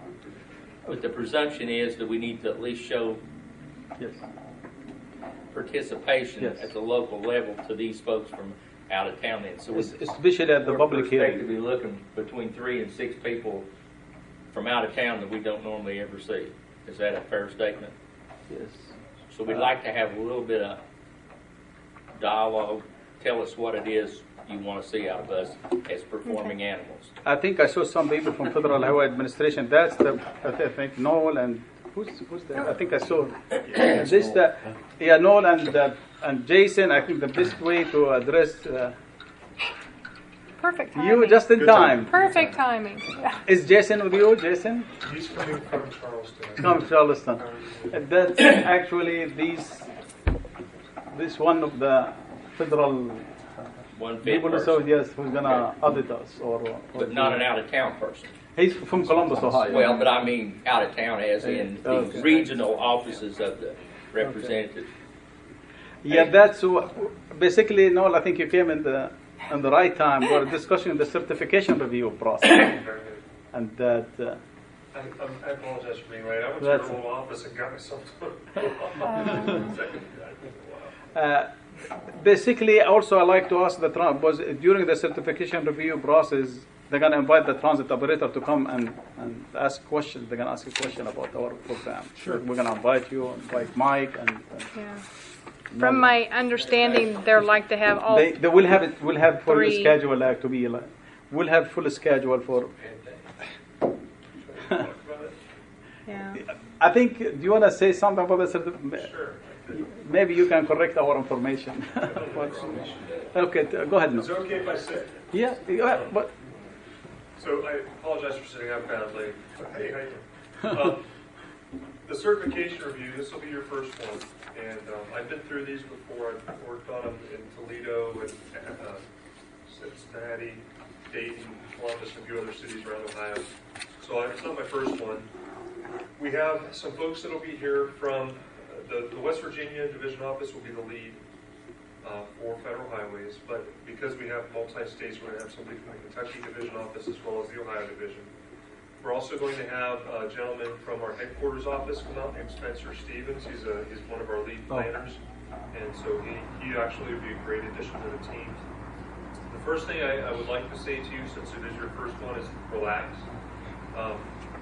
but the presumption is that we need to at least show Yes. participation Yes. at the local level to these folks from out of town. Then, so Es- we're, Especially at the we're public hearing. prospectively looking between three and six people from out of town that we don't normally ever see. Is that a fair statement? Yes. So we'd like to have a little bit of dialogue. Tell us what it is you want to see out of us as performing animals. I think I saw some people from Federal Highway Administration. That's the, I thi- I think Noel and, who's, who's there? I think I saw this, the, yeah, Noel and, uh, and Jason. I think the best way to address uh, Perfect timing. you just in Good time. Perfect timing. Is Jason with you, Jason? He's coming from Charleston. Come from Charleston. And that's actually these, this one of the federal One fit people, person, so yes, who's gonna audit us or, or but not an out-of-town person. He's from Columbus, Ohio. Well, but I mean out of town as in the Okay. regional offices of the representatives. Yeah, that's wh- basically, Noel, I think you came in the in the right time. We're discussing the certification review process, and that uh, I, I'm- I apologize for being late. I went to That's- your little office and got myself to uh, basically, also I like to ask the tran- was during the certification review process, they're gonna invite the transit operator to come and, and ask questions. They're gonna ask a question about our program. Sure. We're gonna invite you, invite Mike, and, and Yeah. From my understanding, they're like to have all. they, they will have it. We'll have for your Three. schedule like to be like. We'll have full schedule for. Yeah. I think. Do you want to say something about the certificate? Sure. Maybe you can correct our information. Okay, t- go ahead. No. Is it okay if I sit? Yeah, yeah, but So I apologize for sitting up kind of late. Hey, how you doing? Um, The certification review, this will be your first one. And um, I've been through these before. I've worked on them in Toledo and uh, Cincinnati, Dayton, Columbus, and a few other cities around Ohio. So I- it's not my first one. we have some folks that will be here from the, the West Virginia Division Office will be the lead uh, for federal highways, but because we have multi-states, we're going to have somebody from the Kentucky Division Office as well as the Ohio Division. We're also going to have a gentleman from our headquarters office come out named Spencer Stevens. He's a he's one of our lead planners, and so he, he actually would be a great addition to the team. The first thing I, I would like to say to you, since it is your first one, is relax. Um,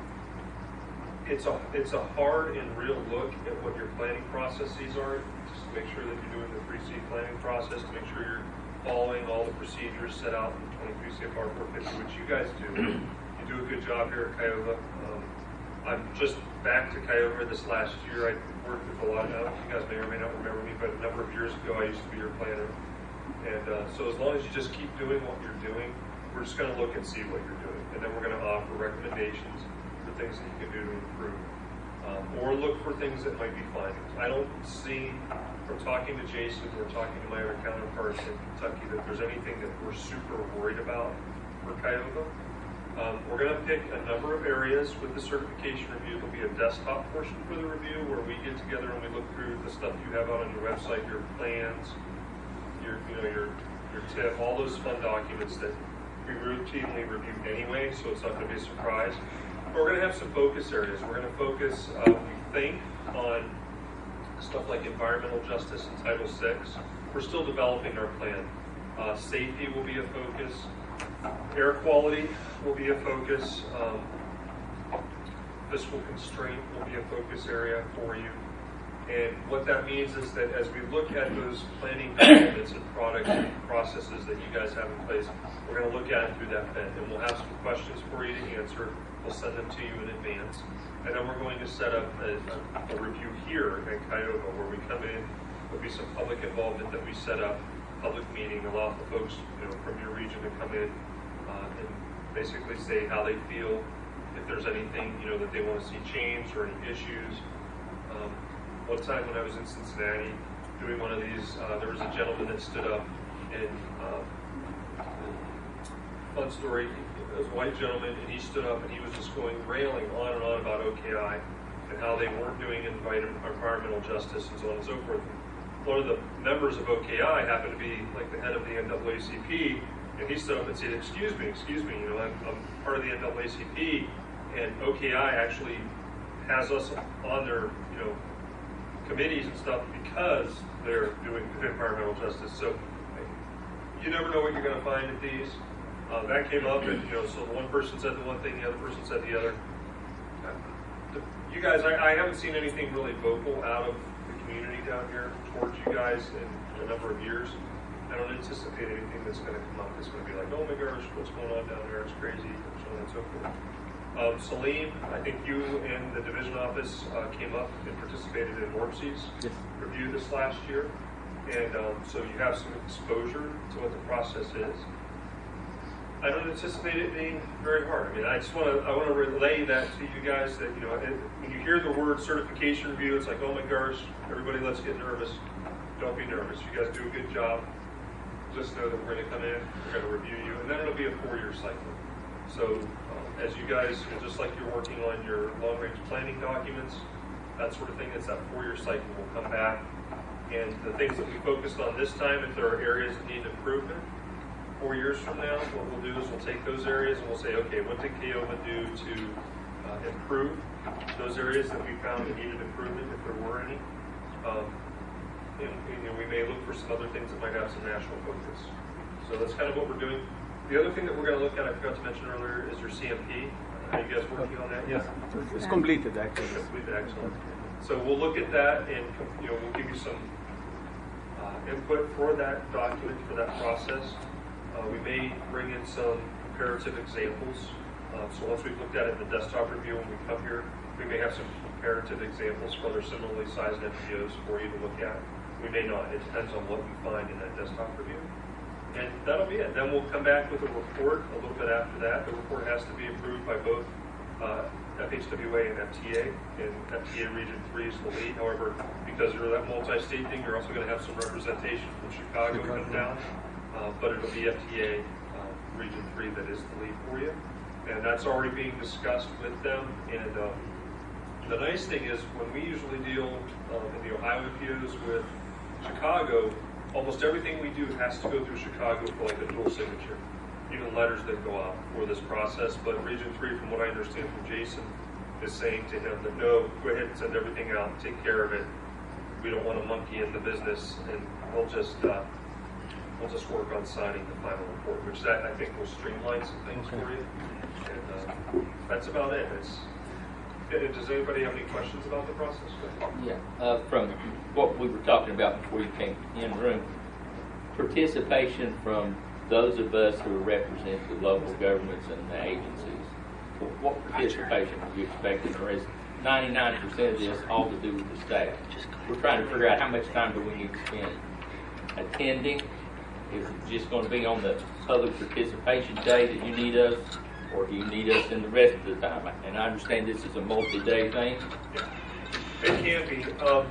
it's a it's a hard and real look at what your planning processes are, just to make sure that you're doing the three C planning process, to make sure you're following all the procedures set out in twenty-three C F R four fifty, which you guys do. Do a good job here at Cuyahoga. Um, I'm just back to Cuyahoga this last year. I worked with a lot of, you guys may or may not remember me, but a number of years ago I used to be your planner. And uh, so as long as you just keep doing what you're doing, we're just going to look and see what you're doing. And then we're going to offer recommendations for things that you can do to improve. Um, or look for things that might be findings. I don't see, from talking to Jason or talking to my other counterparts in Kentucky, that there's anything that we're super worried about for Cuyahoga. Um, we're going to pick a number of areas with the certification review. There'll be a desktop portion for the review where we get together and we look through the stuff you have out on your website, your plans, your you know your your T I F, all those fun documents that we routinely review anyway, so it's not going to be a surprise. But we're going to have some focus areas. We're going to focus, uh, we think, on stuff like environmental justice and Title six. We're still developing our plan. Uh, safety will be a focus. Air quality will be a focus. Um, fiscal constraint will be a focus area for you. And what that means is that as we look at those planning documents and products and processes that you guys have in place, we're going to look at it through that pen. And we'll have some questions for you to answer. We'll send them to you in advance. And then we're going to set up a, a review here at Cuyahoga where we come in. There'll be some public involvement that we set up, public meeting, allow the folks you know, from your region to come in uh, and basically say how they feel, if there's anything you know that they want to see changed or any issues. Um, one time when I was in Cincinnati doing one of these, uh, there was a gentleman that stood up and uh, fun story. It was a white gentleman, and he stood up and he was just going railing on and on about O K I and how they weren't doing environmental justice and so on and so forth. One of the members of O K I happened to be like the head of the N double A C P, and he stood up and said, "Excuse me, excuse me, you know, I'm, I'm part of the N double A C P, and O K I actually has us on their, you know, committees and stuff because they're doing environmental justice." So you never know what you're going to find at these. Uh, that came up, and you know, so one person said the one thing, the other person said the other. Uh, the, you guys, I, I haven't seen anything really vocal out of community down here towards you guys in a number of years. I don't anticipate anything that's going to come up that's going to be like, oh my gosh, what's going on down there? It's crazy, and so on and so forth. Um, Salim, I think you and the division office uh, came up and participated in Norpsey's yes. review this last year, and um, so you have some exposure to what the process is. I don't anticipate it being very hard. I mean, I just want to I want to relay that to you guys that, you know, it, when you hear the word certification review, it's like, oh my gosh, everybody let's get nervous. Don't be nervous. You guys do a good job. Just know that we're going to come in, we're going to review you, and then it'll be a four-year cycle. So um, as you guys, you know, just like you're working on your long-range planning documents, that sort of thing, it's that four-year cycle. We'll come back, and the things that we focused on this time, if there are areas that need improvement, four years from now, what we'll do is we'll take those areas and we'll say, okay, what did Cuyahoga do to uh, improve those areas that we found that needed improvement, if there were any. Um, and, you know, we may look for some other things that might have some national focus. So that's kind of what we're doing. The other thing that we're going to look at, I forgot to mention earlier, is your C M P. Are you guys working on that? Yes, it's completed actually. It's completed, excellent. So we'll look at that, and you know, we'll give you some uh, input for that document, for that process. Uh, we may bring in some comparative examples. Uh, so once we've looked at it in the desktop review, when we come here, we may have some comparative examples for other similarly sized N P Os for you to look at. We may not. It depends on what you find in that desktop review. And that'll be it. Then we'll come back with a report a little bit after that. The report has to be approved by both uh, F H W A and F T A. And F T A Region three is the lead. However, because you're that multi-state thing, you're also going to have some representation from Chicago come down. Uh, but it'll be F T A uh, Region three that is the lead for you. And that's already being discussed with them. And um, the nice thing is when we usually deal um, in the Ohio P Os with Chicago, almost everything we do has to go through Chicago for like a dual signature, even letters that go out for this process. But Region three, from what I understand from Jason, is saying to him that no, go ahead and send everything out, take care of it. We don't want to monkey in the business, and we'll just uh, we'll just work on signing the final report, which that I think will streamline some things Okay. for you. And uh, that's about it. It's, and does anybody have any questions about the process? Yeah, uh, from what we were talking about before you came in the room, participation from those of us who represent the local governments and the agencies. What participation are you expecting? Or is ninety-nine percent of this all to do with the staff? We're trying to figure out how much time do we need to spend attending. Is it just going to be on the public participation day that you need us? Or do you need us in the rest of the time? And I understand this is a multi-day thing. Yeah, it can be. Um,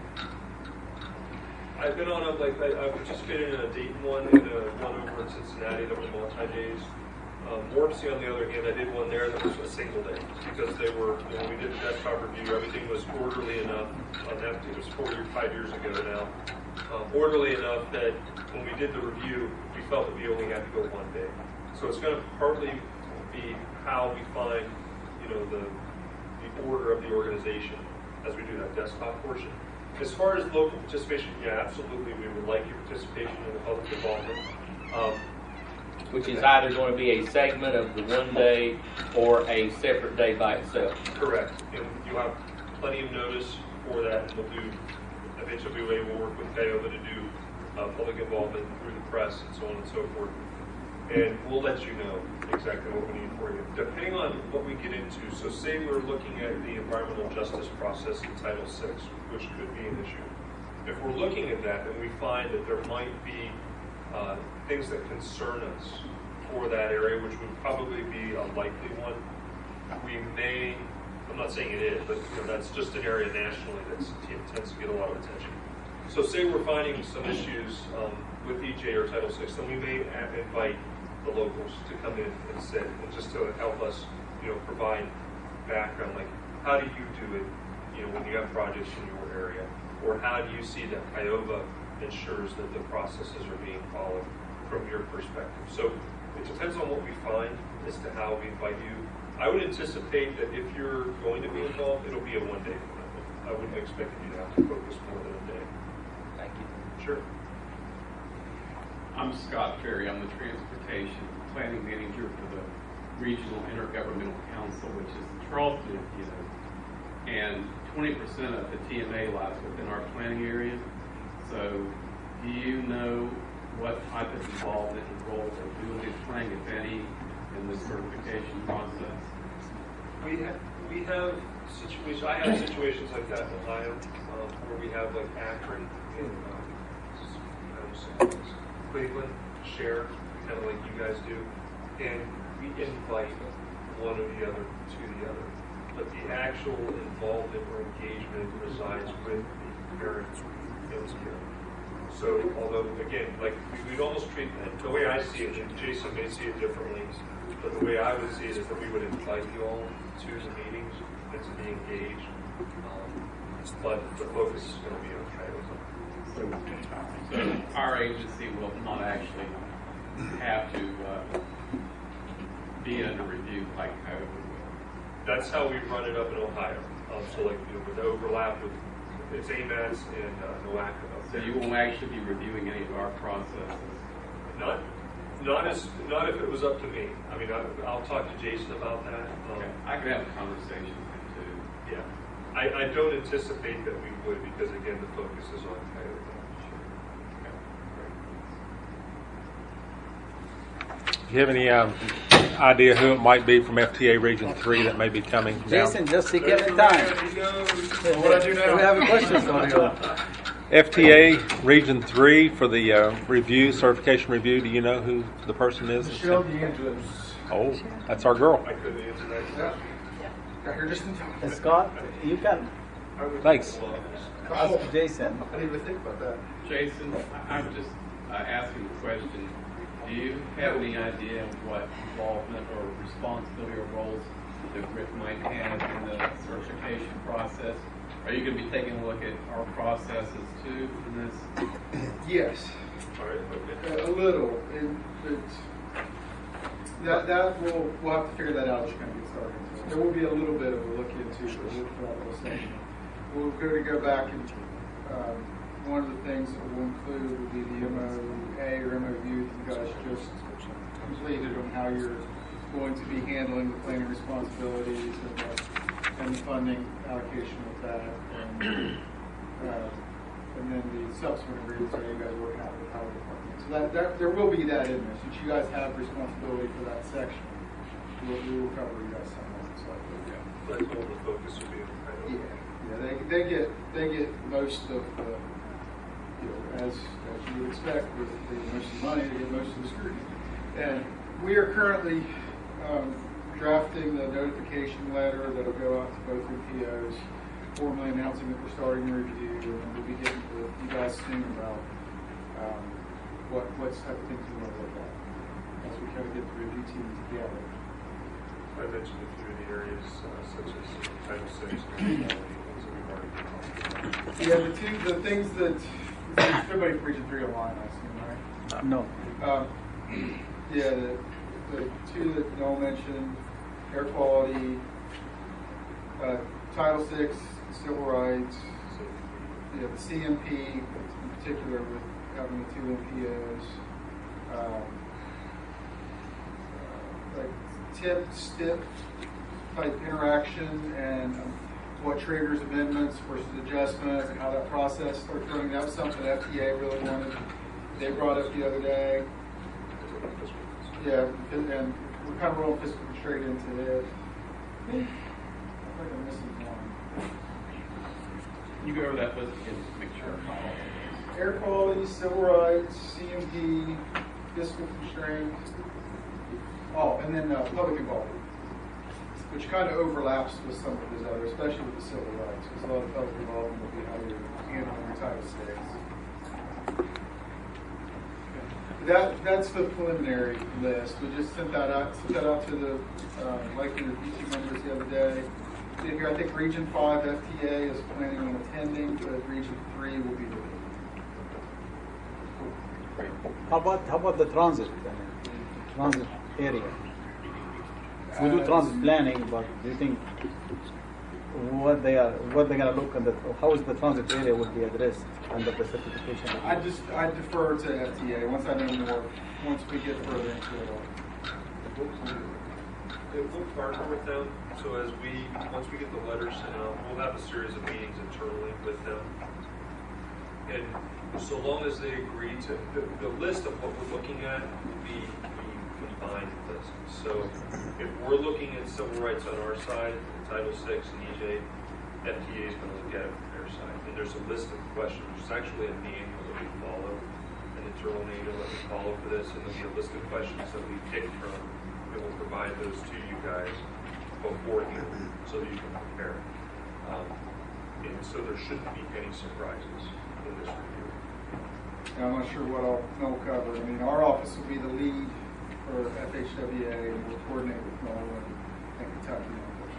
I've been on a, like, I, I participated in a Dayton one and a one over in Cincinnati that were multi-days. Um, Morpsey, on the other hand, I did one there that was a single day because they were, you know, we did the desktop review, everything was orderly enough. On that, it was four or five years ago now. Um, orderly enough that when we did the review, we felt that we only had to go one day. So it's going to partly be how we find, you know, the the order of the organization as we do that desktop portion. As far as local participation, yeah, absolutely, we would like your participation in the public involvement. Um, Which is either going to be a segment of the one day or a separate day by itself. Correct. And you have plenty of notice for that, and we'll do, F H W A will work with Cayoba to do uh, public involvement through the press and so on and so forth. And we'll let you know exactly what we need for you. Depending on what we get into, so say we're looking at the environmental justice process in Title six, which could be an issue. If we're looking at that and we find that there might be uh, things that concern us for that area, which would probably be a likely one, we may, I'm not saying it is, but you know, that's just an area nationally that tends to get a lot of attention. So say we're finding some issues um, with E J or Title six, then we may invite the locals to come in and sit, and just to help us, you know, provide background, like how do you do it, you know, when you have projects in your area, or how do you see that Cayoba ensures that the processes are being followed from your perspective. So it depends on what we find as to how we invite you. I would anticipate that if you're going to be involved, it'll be a one-day commitment. I wouldn't expect you to have to focus more than a day. Thank you. Sure. I'm Scott Ferry. I'm the Transportation Planning Manager for the Regional Intergovernmental Council, which is the Charleston M P O. And twenty percent of the T M A lies within our planning area. So do you know what type of involvement and role that Dooley is playing, if any, in the certification process? We have, we have situations, I have situations like that in Ohio, um, where we have like Akron and um, I don't know, Cleveland, share, kind of like you guys do, and we invite one or the other to the other. But the actual involvement or engagement resides with the parents in here. So, although, again, like, we'd almost treat that, the way I see it, and Jason may see it differently, but the way I would see it is that we would invite you all to the meetings and to be engaged, um, but the focus is going to be on Cayoba. So, so our agency will not actually have to uh, be under review like Cayoba will. That's how we run it up in Ohio. Um, so, like, you know, with the overlap with it's A M A S and uh, NOACA. So you won't actually be reviewing any of our processes? Not, not as, not if it was up to me. I mean, I, I'll talk to Jason about that. Um, Okay. I could have a conversation with him too. Yeah, I, I don't anticipate that we would because again, the focus is on Cayoba. Do you have any um, idea who it might be from F T A Region three that may be coming down? Jason, just take any time. What I do now? We have a question for you. F T A Region three for the uh, review, certification review. Do you know who the person is? Michelle DeAngelis. Oh, that's our girl. I couldn't answer that question. Got here just in time. Uh, Scott, you can Thanks. ask Jason. I didn't even think about that. Jason, I- I'm just uh, asking the question. Do you have any idea of what involvement or responsibility or roles that Rick might have in the certification process? Are you going to be taking a look at our processes too in this? Yes, a, a little. It, it's, that that we'll we'll have to figure that out as you're going to get started. There will be a little bit of a look into it for that little section. We're going to go back and um, one of the things that we'll include will be the M O A or M O U that you guys just completed on how you're going to be handling the planning responsibilities and the, and the funding allocation with that. And, uh, and then the subsequent agreements that you guys are working out with the highway department. So that, that there will be that in there. Since you guys have responsibility for that section, we'll, we will cover you guys some of it. So yeah. That's all the focus will be on. Yeah, yeah. They they get they get most of the, you know, as as you would expect, with the most of the money, they get most of the scrutiny. And we are currently um, drafting the notification letter that will go out to both M P Os, formally announcing that we're starting the review, and we'll be getting to you guys soon about um, what what type of things we want to look at as we kind of get the review team together. I mentioned a few of the areas uh, such as Title Six and things that we've already talked about. Yeah, the two the things that everybody from Region Three online, I assume, right? No. Um, yeah, the, the two that Noel mentioned, air quality, uh, Title Six, civil rights, yeah, the C M P in particular with having the two M P Os, um, uh, like tip, stip type interaction and um, what triggers amendments versus adjustments and how that process starts running. That was something that F D A really wanted. They brought up the other day. Yeah, and we're kind of rolling fiscal straight into it. I think I'm missing one. You go over that list again just to make sure I follow. Air quality, civil rights, C M P, fiscal constraint. Oh, and then uh, public involvement, which kind of overlaps with some of his other, especially with the civil rights, because a lot of public involvement will be how you're handling your Title Six. That that's the preliminary list. We just sent that out sent that out to the uh, likely the D C members the other day. See here, I think Region Five F T A is planning on attending, but Region Three will be there. How about how about the transit? uh, Transit area. We do Uh, transit planning, but do you think what they are what they're gonna look at the how is the transit area will be addressed under the certification? I just I defer to F T A once I know more. Once we get further into it all. We'll, we'll partner with them. So as we once we get the letters sent out, we'll have a series of meetings internally with them. And so long as they agree to the, the list of what we're looking at will be the combined list. So if we're looking at civil rights on our side, Title Six and E J, F T A is going to look at it from their side. And there's a list of questions. There's actually a manual that we follow, an internal manual that we follow for this, and there'll be a list of questions that we pick from, and we'll provide those to you guys beforehand so that you can prepare. Um, and so there shouldn't be any surprises in this review. And I'm not sure what I'll, I'll cover. I mean, our office will be the lead for F H W A, and we'll coordinate with Noel and, and Kentucky.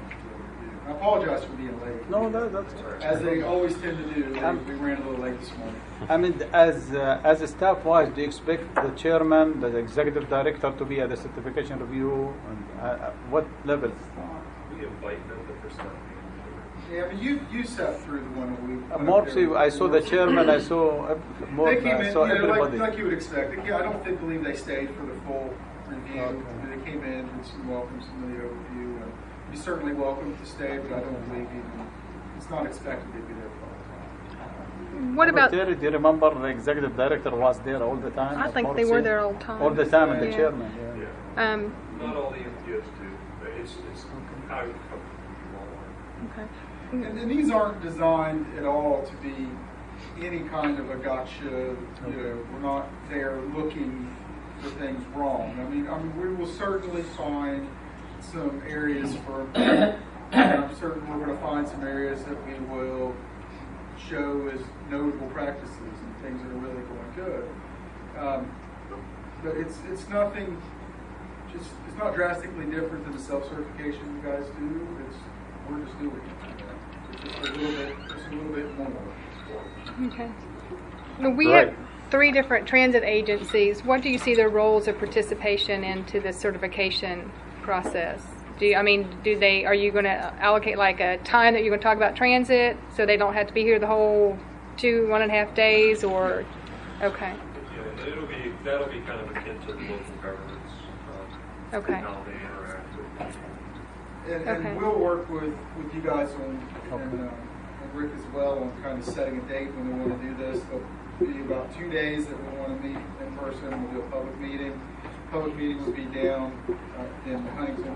I apologize for being late. No, that, that's as they always tend to do. Um, we ran a little late this morning. I mean, as uh, as a staff-wise, do you expect the chairman, the executive director, to be at the certification review, and uh, uh, what level? We invite them to present. Yeah, I mean, you you sat through the one that we. Uh, more, see, I saw the chairman. I saw uh, more. They came in, I saw you know, everybody. like, like you would expect. They, I don't think believe they stayed for the full review. Okay. They came in with some welcome, some of the overview, and you're certainly welcome to stay, but I don't believe even it's not expected to be there for all the time. What about? Terry, do you remember the executive director was there all the time? I think Or they were see- there all the time. All the time, and the Yeah. chairman. Yeah. Yeah. Um, Not all the M P Os do. But it's it's how you come you all are. okay. And, and these aren't designed at all to be any kind of a gotcha. You know, we're not there looking for things wrong. I mean, I mean, we will certainly find some areas for. And I'm certain we're going to find some areas that we will show as notable practices and things that are really going good. Um, but it's it's nothing just, it's not drastically different than the self-certification you guys do. It's, we're just doing it. It's just a little bit, just a little bit more. Okay. Well, we Right. have three different transit agencies. What do you see their roles of participation into the certification process? Do you, I mean, do they? Are you going to allocate like a time that you're going to talk about transit, so they don't have to be here the whole two, one and a half days, or okay? Yeah, it'll be that'll be kind of akin to the local governments. Um, Okay. How they interact with. And, Okay. and we'll work with, with you guys on, and, uh, and Rick as well on kind of setting a date when we want to do this. There'll be about two days that we want to meet in person. We'll do a public meeting. Public meeting will be down uh, in Huntington.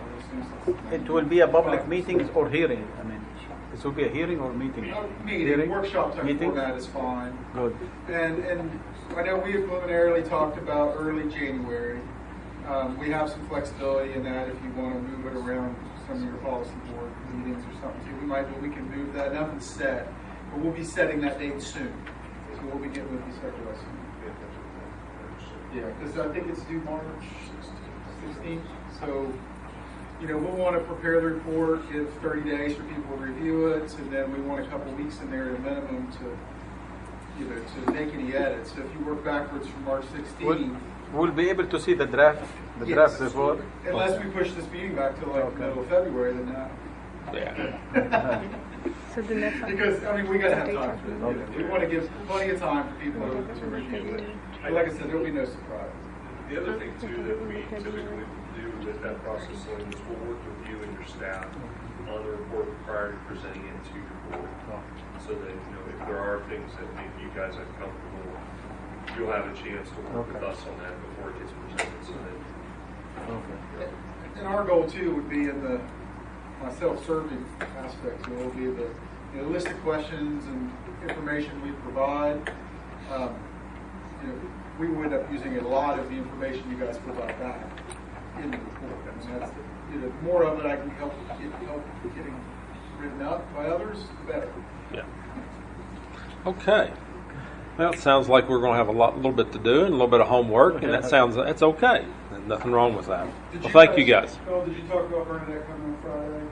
It will be a public meeting or hearing. I mean, this will be a hearing or meeting. Uh, meeting, Hearing? workshop type Meeting? format is fine. Good. And and I know we have preliminarily talked about early January. Um, we have some flexibility in that if you want to move it around some of your policy board meetings or something too. We might, we can move that. Nothing's set, but we'll be setting that date soon. So we'll be getting with you separately soon. Yeah, because I think it's due March sixteenth. So, you know, we'll want to prepare the report, give thirty days for people to review it, and then we want a couple weeks in there at a minimum to, you know, to make any edits. So if you work backwards from March sixteenth. We'll be able to see the draft, the Yes. draft report. Unless we push this meeting back to like Okay. the middle of February, then no. Yeah. So the next one. Because, I mean, we gotta have time for it. You know, we want to give plenty of time for people to to review it. But like I said, there'll be no surprise. The other thing too that we typically do with that process Lynn, is we'll work with you and your staff on the report prior to presenting it to your board. So that, you know, if there are things that maybe you guys are comfortable with, you'll have a chance to work with Okay. us on that before it gets presented. So that Okay. And our goal too would be in the uh, self-serving aspect. It will be the you know, list of questions and information we provide. Um, you know, we will end up using a lot of the information you guys provide back in the report. And that's the, you know, the more of it I can help get help getting written up by others, the better. Yeah. Okay. Well, it sounds like we're going to have a lot, little bit to do and a little bit of homework, and that sounds that's okay. There's nothing wrong with that. Did Well, thank you guys- guys. Oh, did you talk about Bernadette coming on Friday?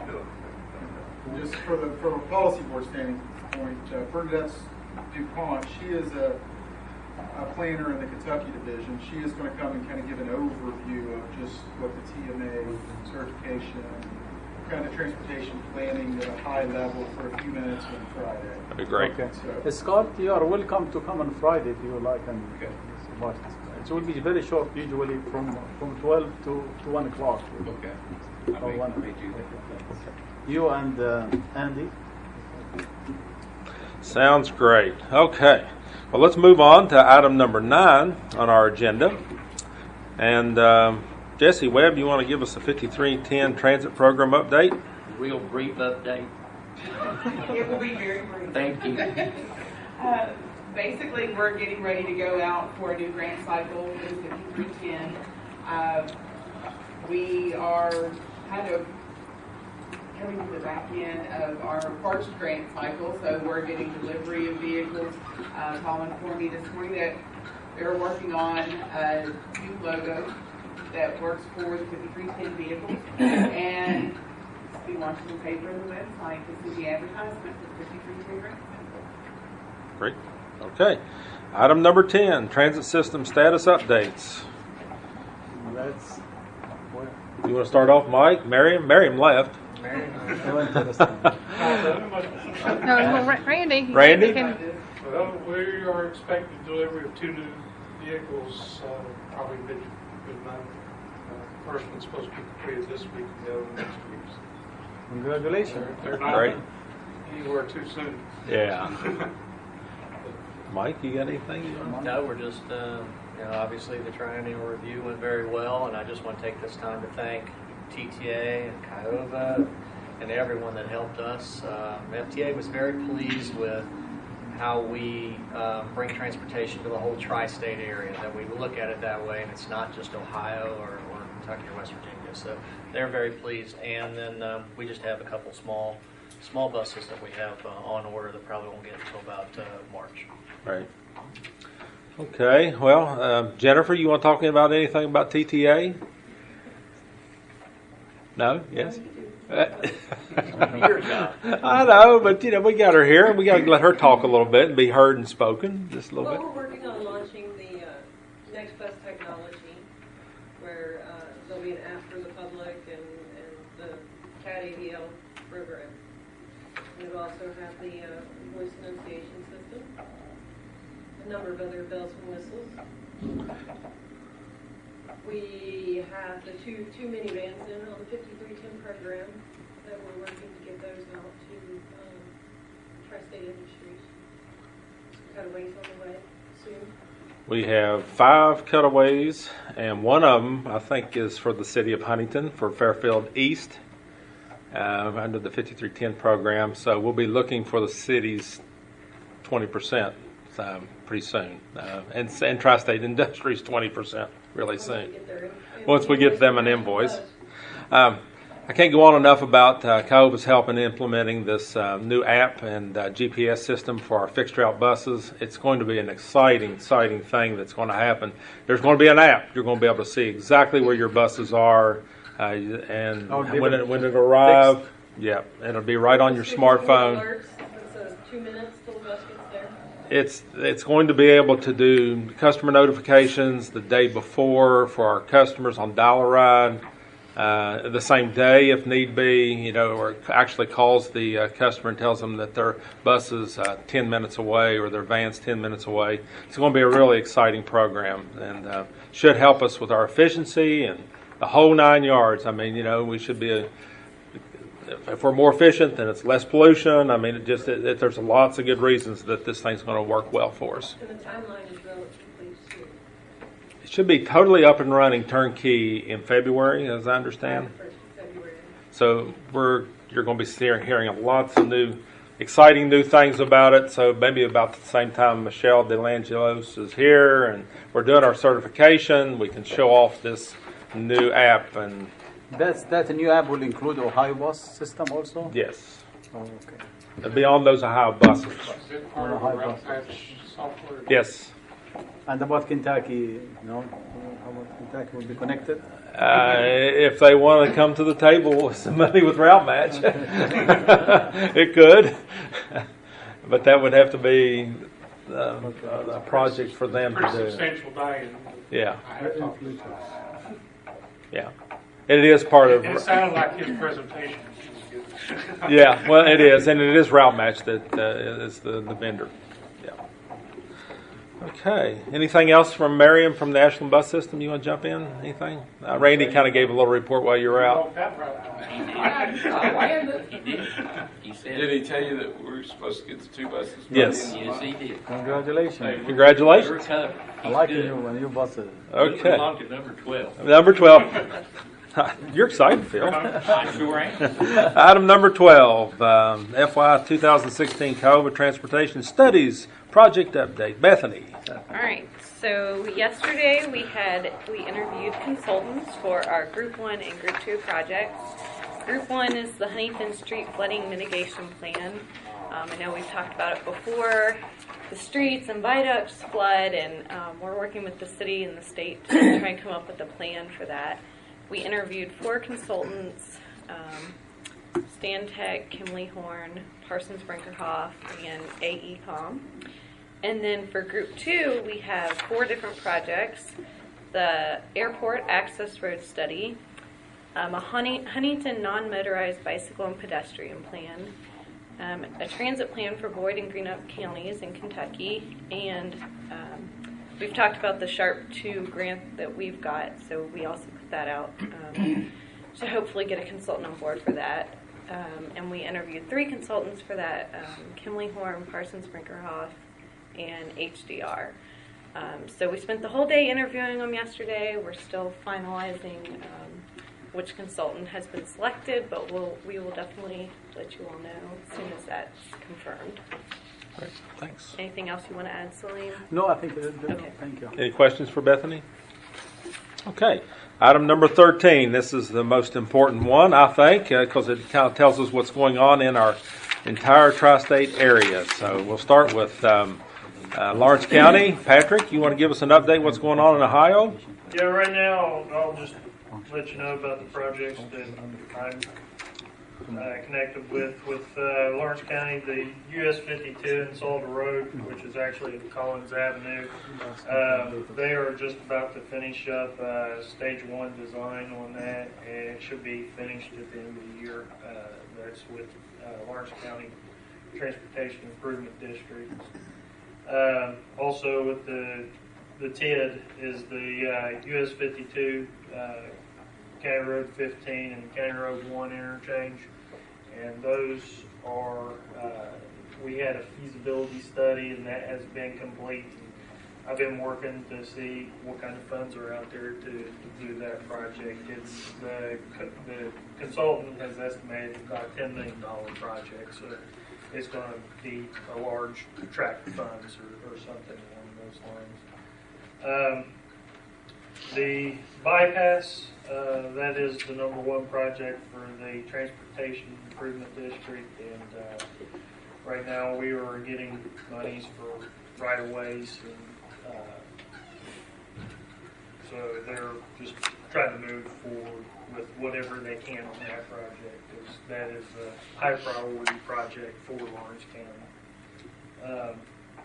Just for the from a policy board standpoint, uh, Bernadette DuPont, she is a, a planner in the Kentucky division. She is going to come and kind of give an overview of just what the T M A certification, kind of transportation planning at a high level for a few minutes on Friday. That'd be great. Okay. So, Scott, you are welcome to come on Friday if you would like and watch this. It will be very short, usually from from twelve to, to one o'clock. Okay. Or one. I may do that. You and uh, Andy. Sounds great. Okay. Well, let's move on to item number nine on our agenda. And um, Jesse Webb, you want to give us a fifty-three ten transit program update? Real brief update. It will be very brief. Thank you. Uh, Basically, we're getting ready to go out for a new grant cycle in fifty-three ten. Uh, We are kind of coming to the back end of our parts grant cycle, so we're getting delivery of vehicles. Uh, Colin informed me this morning that they're working on a new logo that works for the fifty-three ten vehicles, and be watching the paper and the website to see the advertisement for fifty-three ten grant. Great. Okay. Item number ten, transit system status updates. That's You want to start off, Mike? Miriam? Miriam left. No, well, Ra- Randy. Randy? Can, Well, we are expecting delivery of two new vehicles, uh, probably mid, mid-month. Uh, First one's supposed to be completed this week, and the other one next week. Congratulations. They're they're not Great. anywhere too soon. Yeah. Mike, you got anything you want? No, we're just, uh, you know, obviously the triennial review went very well, and I just want to take this time to thank T T A and Kiowa and everyone that helped us. Um, F T A was very pleased with how we um, bring transportation to the whole tri-state area, that we look at it that way, and it's not just Ohio or, or Kentucky or West Virginia. So they're very pleased. And then um, we just have a couple small small buses that we have uh, on order that probably won't get until about uh, March. Right. Okay. Well, uh, Jennifer, you want to talk about anything about T T A? No? Yes? Your job. I know, but you know, we got her here, and we got to let her talk a little bit and be heard and spoken just a little Well, bit. we're working on launching the uh, Next Best Technology, where uh, there'll be an app for the public and, and the C A D A D L program. And we'll also have the uh, voice enunciation system, a number of other bells and whistles. We have the two two minivans in on the fifty-three ten program that we're working to get those out to um, Tri-State Industries. Cutaways on the way soon. We have five cutaways, and one of them, I think, is for the city of Huntington, for Fairfield East, uh, under the fifty-three ten program. So we'll be looking for the city's twenty percent um, pretty soon, uh, and, and Tri-State Industries twenty percent really soon. Once we get them an invoice. Um, I can't go on enough about uh, Cahova's help in implementing this uh, new app and uh, G P S system for our fixed route buses. It's going to be an exciting, exciting thing that's going to happen. There's going to be an app. You're going to be able to see exactly where your buses are, uh, and Oh, when it when it arrives. Yeah, it'll be right on your smartphone. Alerts, so two minutes till the bus gets there. It's it's going to be able to do customer notifications the day before for our customers on Dial-A-Ride. Uh, the same day, if need be, you know, or actually calls the uh, customer and tells them that their bus is uh, ten minutes away or their van's ten minutes away. It's going to be a really exciting program, and uh, should help us with our efficiency and the whole nine yards. I mean, you know, we should be, a, if we're more efficient, then it's less pollution. I mean, it just it, it, there's lots of good reasons that this thing's going to work well for us. And the timeline is relatively soon. It should be totally up and running turnkey in February, as I understand. So we're you're going to be hearing, hearing lots of new, exciting new things about it. So maybe about the same time Michelle DeLangelos is here, and we're doing our certification, we can show off this new app. And That's that new app will include Ohio bus system also. yes, Oh, okay. it'll be on those Ohio buses. Is it part of the route patch software? Yes. And about Kentucky, you know, how about Kentucky will be connected? Uh, if they want to come to the table with some money with Route Match, it could. But that would have to be um, a project for them to Pretty do. substantial die-in. Yeah. I have talked to him. Yeah. And it is part of. And it sounded like his presentation. Yeah, well, it is. And it is Route Match that uh, is the, the vendor. Yeah. Okay. Anything else from Marion from the Ashland Bus System? You want to jump in? Anything? Uh, Randy kind of gave a little report while you were out. He said, Did he tell you that we're supposed to get the two buses? Yes. yes, he did. Congratulations. Congratulations. I like the new, new buses. Okay. Belong to number twelve. Number twelve. You're excited, Phil. I sure am. Item number twelve, um, F Y twenty sixteen Cahova Transportation Studies Project Update. Bethany. All right. So yesterday we had we interviewed consultants for our Group One and Group Two projects. Group One is the Huntington Street Flooding Mitigation Plan. Um, I know we've talked about it before. The streets and viaducts flood, and um, we're working with the city and the state to try and come up with a plan for that. We interviewed four consultants, um, Stantec, Kimley Horn, Parsons Brinkerhoff, and A E Com. And then for Group two, we have four different projects. The Airport Access Road Study, um, a Hunting- Huntington Non-Motorized Bicycle and Pedestrian Plan, um, a transit plan for Boyd and Greenup counties in Kentucky, and um, we've talked about the SHARP two grant that we've got, so we also put that out um, to hopefully get a consultant on board for that. Um, and we interviewed three consultants for that, um, Kimley Horn, Parsons Brinkerhoff, and H D R. Um, so we spent the whole day interviewing them yesterday. We're still finalizing um, which consultant has been selected, but we'll, we will definitely let you all know as soon as that's confirmed. Great, thanks. Anything else you want to add, Salim? No, I think uh, Okay. thank you. Any questions for Bethany? Okay. Item number thirteen. This is the most important one, I think, because uh, it kind of tells us what's going on in our entire tri-state area. So we'll start with um, Uh, Lawrence County, Patrick, you want to give us an update what's going on in Ohio? Yeah, right now, I'll, I'll just let you know about the projects that I'm uh, connected with. With uh, Lawrence County, the U S fifty-two in Salter Road, which is actually Collins Avenue, uh, they are just about to finish up uh, stage one design on that, and it should be finished at the end of the year. Uh, that's with uh, Lawrence County Transportation Improvement District. Uh, also with the the T I D is the uh, U S fifty-two, uh, County Road fifteen, and County Road one interchange. And those are, uh, we had a feasibility study, and that has been complete. I've been working to see what kind of funds are out there to, to do that project. It's the, the consultant has estimated about a ten million dollars project, so it's going to be a large tract of funds or, or something along those lines. Um, the bypass, uh, that is the number one project for the Transportation Improvement District, and uh, right now we are getting monies for right-of-ways, and uh, so they're just trying to move forward with whatever they can on that project. It's, that is a high priority project for Lawrence County. Um,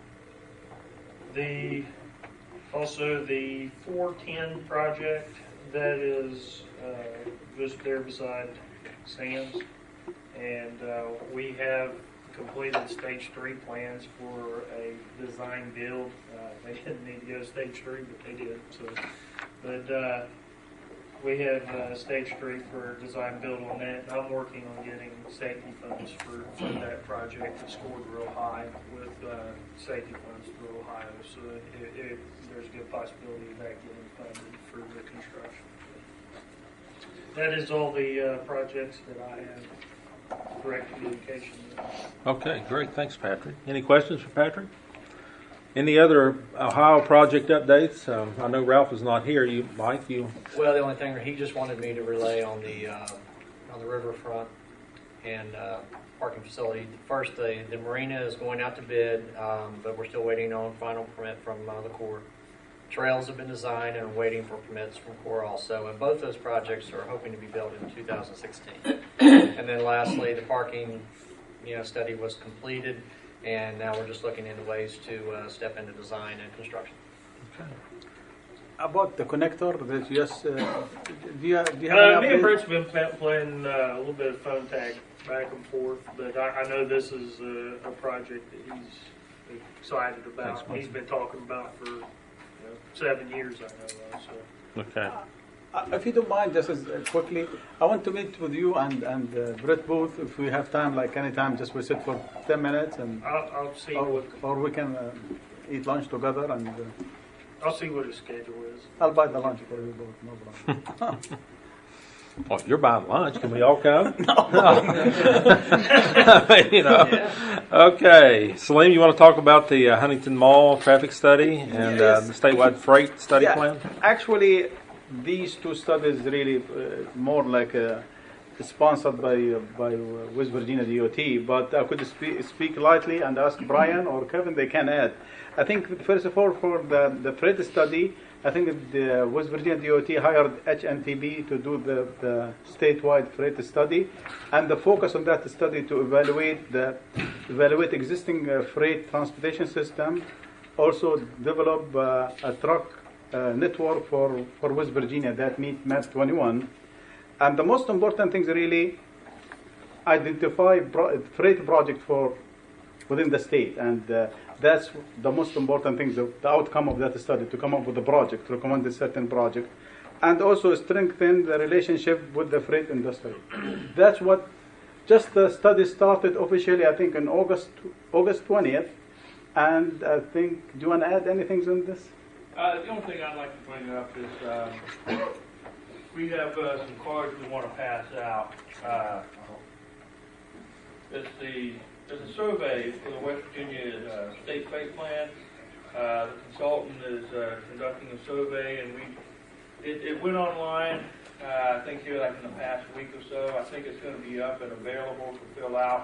the also the four ten project, that is uh, just there beside Sam's, and uh, we have completed stage three plans for a design build. Uh, they didn't need to go to stage three, but they did. So, but uh, we have uh, stage three for design build on that. I'm working on getting safety funds for, for that project. It scored real high with uh, safety funds through Ohio, so it, it, there's a good possibility of that getting funded for the construction. That is all the uh, projects that I have direct communication with. Okay, great. Thanks, Patrick. Any questions for Patrick? Any other Ohio project updates? Um, I know Ralph is not here. You, Mike, you? Well, the only thing he just wanted me to relay on the uh, on the riverfront and uh, parking facility. First, the, the marina is going out to bid, um, but we're still waiting on final permit from uh, the Corps. Trails have been designed and are waiting for permits from Corps also, and both those projects are hoping to be built in two thousand sixteen. And then lastly, the parking, you know, study was completed, and now we're just looking into ways to uh, step into design and construction. Okay. About the connector, that you just, uh, do you, do you have Uh, any me and update? Britt's been pla- playing uh, a little bit of phone tag back and forth, but I, I know this is a, a project that he's excited about. He's been talking about for you know, seven years, I know. So. Okay. Uh, if you don't mind, just as, uh, quickly, I want to meet with you and, and uh, Brett Booth, if we have time, like any time, just we sit for ten minutes, and I'll, I'll see or, what or we can uh, eat lunch together, and uh, I'll see what his schedule is. I'll buy the lunch for you both, no problem. Oh, you're buying lunch. Can we all come? No. You know. Yeah. Okay. Salim, you want to talk about the uh, Huntington Mall traffic study and uh, the statewide freight study Yeah. plan? Actually, these two studies really uh, more like uh, sponsored by uh, by uh, West Virginia D O T, but I could speak, speak lightly and ask Brian or Kevin, they can add. I think first of all for the, the freight study, I think the West Virginia D O T hired H N T B to do the, the statewide freight study, and the focus on that study to evaluate the evaluate existing uh, freight transportation system, also develop uh, a truck uh, network for, for West Virginia that meet MAP twenty-one, and the most important things really identify pro- freight project for within the state, and uh, that's the most important thing, the, the outcome of that study, to come up with a project, to recommend a certain project, and also strengthen the relationship with the freight industry. That's what, just the study started officially, I think, in August August twentieth, and I think, do you want to add anything on this? Uh, the only thing I'd like to bring up is um, we have uh, some cards we want to pass out. Uh, it's the There's a survey for the West Virginia uh, State Freight Plan. Uh, the consultant is uh, conducting a survey, and we it, it went online. Uh, I think here, like in the past week or so. I think it's going to be up and available to fill out.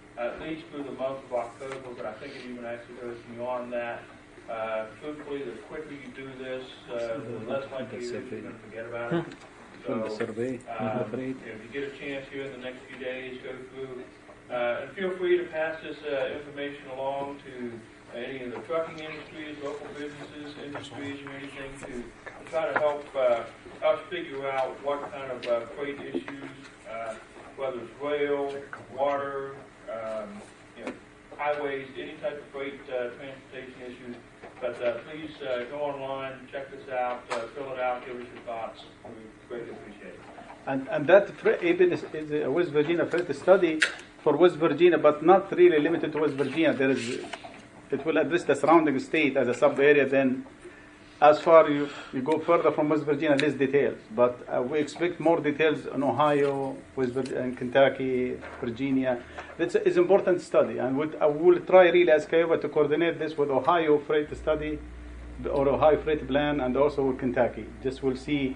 at least through the month of October, but I think it even actually goes beyond that. Uh, truthfully, the quicker you do this, uh, the less likely you're going to forget about it. So, the survey. um, if you get a chance here in the next few days, go through, uh, and feel free to pass this uh, information along to any of the trucking industries, local businesses, industries, or anything to try to help uh, us figure out what kind of uh, freight issues, uh, whether it's rail, water, um, you know, highways, any type of freight uh, transportation issues. But uh, please uh, go online, check this out, uh, fill it out, give us your thoughts. We greatly appreciate it. And, and that fre- even is, is a West Virginia freight study for West Virginia, but not really limited to West Virginia. There is, it will address the surrounding state as a sub-area. Then, as far you you go further from West Virginia, less details. But uh, we expect more details in Ohio, West Virginia, and Kentucky, Virginia. It's it's an important study, and we I will try really as Kiowa to coordinate this with Ohio freight study, or Ohio freight plan, and also with Kentucky. Just we'll see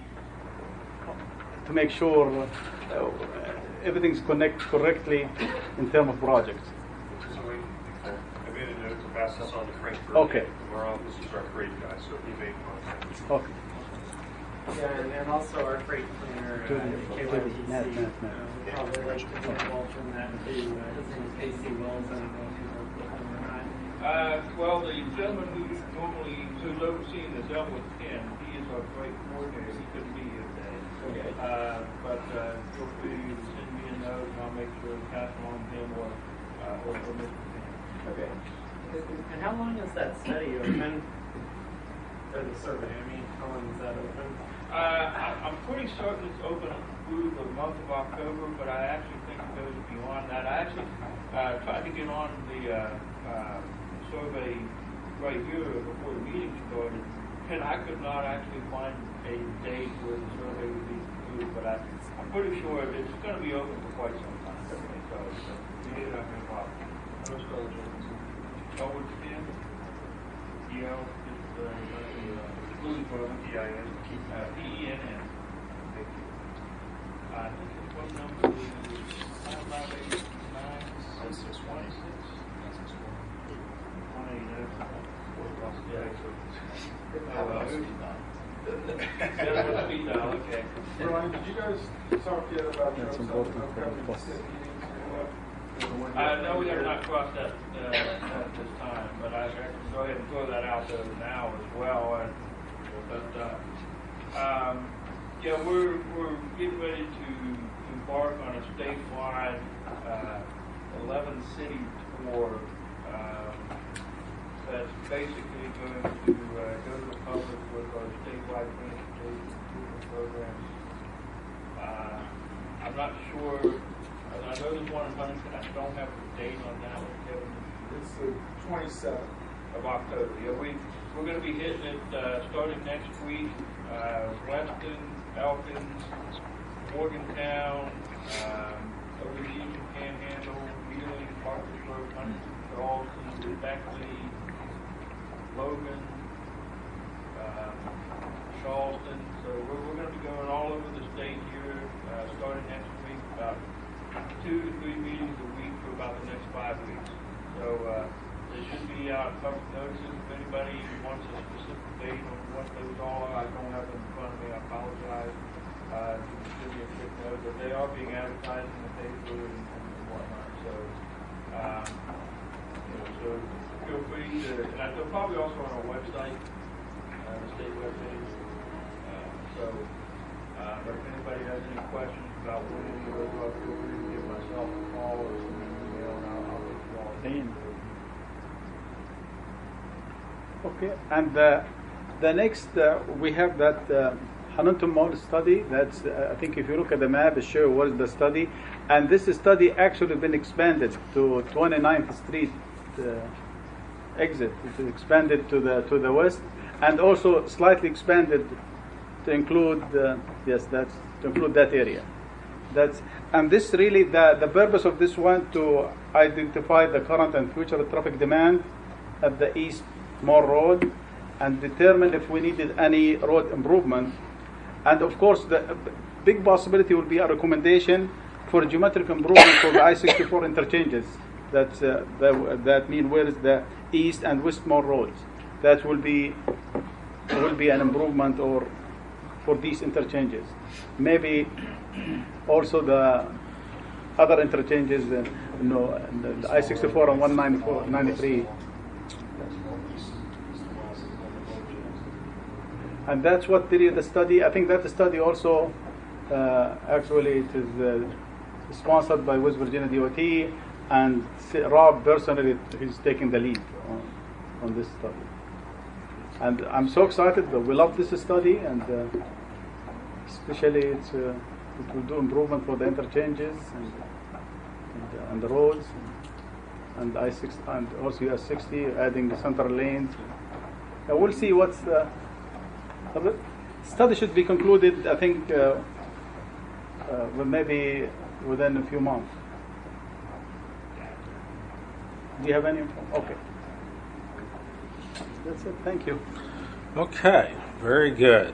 to make sure uh, everything's connect correctly in terms of projects. So we, I made a note to pass this on to Frank. Okay. Tomorrow, this is our freight guy, so he may contact you. Okay. Yeah, and, and also our freight planner, uh, K Y T C, uh, would probably like to get involved in that too. Uh, his name is Casey Wells, I don't know if you've worked with him or not. Uh, well, the gentleman who normally, who's overseeing this, Elwood Ken, he is our freight coordinator. He couldn't be here today. Okay. Uh, but uh, feel free to send me a note, and I'll make sure to pass along to him or, uh, or, or Mister Ken. Okay. And how long is that study open? Or the survey, I mean, how long is that open? Uh, I, I'm pretty certain it's open through the month of October, but I actually think it goes beyond that. I actually uh, tried to get on the uh, uh, survey right here before the meeting started, and I could not actually find a date where the survey would be concluded, but I, I'm pretty sure it's going to be open for quite some time. So, so we did have no problem. No storage agency. Elwood Ken, E L, just uh, including for P I N. Uh, P E N N. Thank you. I think the phone number is nine five eight nine six six one six. One eight zero. Speed dial, okay. Brian, did you guys talk yet about That's your important for upcoming the cost. city meetings? Uh, no, we have not crossed that uh, at this time, but I, I can go ahead and throw that out there now as well. And, but uh, um, yeah, we're we're getting ready to embark on a statewide uh, eleven city tour um, that's basically going to uh, go to the public with our statewide transportation improvement programs. Uh, I'm not sure. I know there's one in Huntington. I don't have the date on that one, Kevin. It's the twenty-seventh of October. Yeah, we we're going to be hitting it uh, starting next week. Uh, Weston, Elkins, Morgantown, um, over the Eastern Panhandle, Wheeling, Parkersburg, Huntington, Charleston, Beckley, Logan, uh, Charleston. So we're, we're going to be going all over the state here, uh, starting next week. About two to three meetings a week for about the next five weeks. So uh, they should be out public notices. If anybody wants a specific date on what those all are, I don't have them in front of me. I apologize. Uh, just give me a quick note, but they are being advertised in the paper and, and whatnot. So, um, you know, so feel free to. And I, they're probably also on our website, uh, the state webpage. Uh, so, uh, but if anybody has any questions about when any of those are, feel free to give myself a call or send me an email, and I'll, I'll get you all. Damn. Okay, and uh, the next uh, we have that uh, Huntington Mall study. That's uh, I think if you look at the map, it shows what is the study, and this study actually been expanded to twenty-ninth Street uh, exit. It's expanded to the to the west, and also slightly expanded to include uh, yes, that's to include that area. That's and this really the the purpose of this one to identify the current and future traffic demand at the East Mall Road and determine if we needed any road improvement. And of course, the big possibility will be a recommendation for geometric improvement for the I sixty-four interchanges That's uh, that, that mean where is the east and westmore roads. That will be will be an improvement or for these interchanges. Maybe also the other interchanges, uh, you know, the, the I sixty-four and one ninety-four, ninety-three. And that's what did the study. I think that the study also uh, actually it is uh, sponsored by West Virginia D O T, and Rob personally is taking the lead on, on this study. And I'm so excited that we love this study, and uh, especially it's, uh, it will do improvement for the interchanges and, and, uh, and the roads, and, and I six and also U S sixty, adding the central lanes. Uh, we'll see what's the The study should be concluded, I think, uh, uh, well, maybe within a few months. Do you have any? Okay. That's it. Thank you. Okay, very good.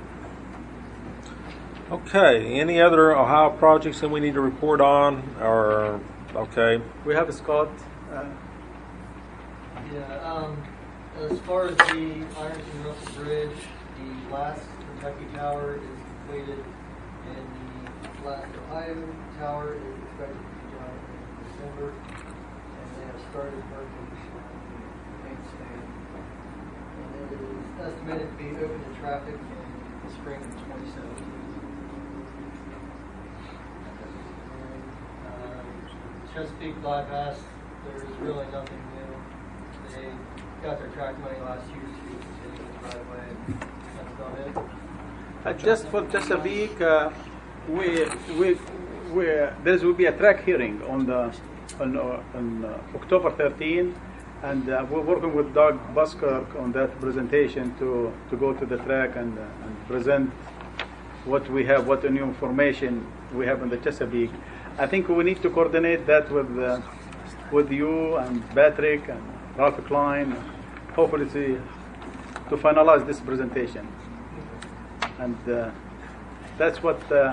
Okay, any other Ohio projects that we need to report on? Or okay, we have Scott. Uh, yeah. Um, as far as the Ironton Russell Bridge, the last Kentucky tower is completed, and the last Ohio tower is expected to be done in December, and they have started working on the main span. And it is estimated to be open to traffic in the spring of twenty seventeen. And uh, Chesapeake bypass, there is really nothing new. They got their track money last year to continue the right away. Uh, just for Chesapeake, uh, we, we, we, there will be a track hearing on the on, uh, on uh, October thirteenth, and uh, we're working with Doug Buskirk on that presentation to, to go to the track and, uh, and present what we have, what new information we have in the Chesapeake. I think we need to coordinate that with uh, with you and Patrick and Ralph Klein, hopefully to, to finalize this presentation. And uh, that's what uh,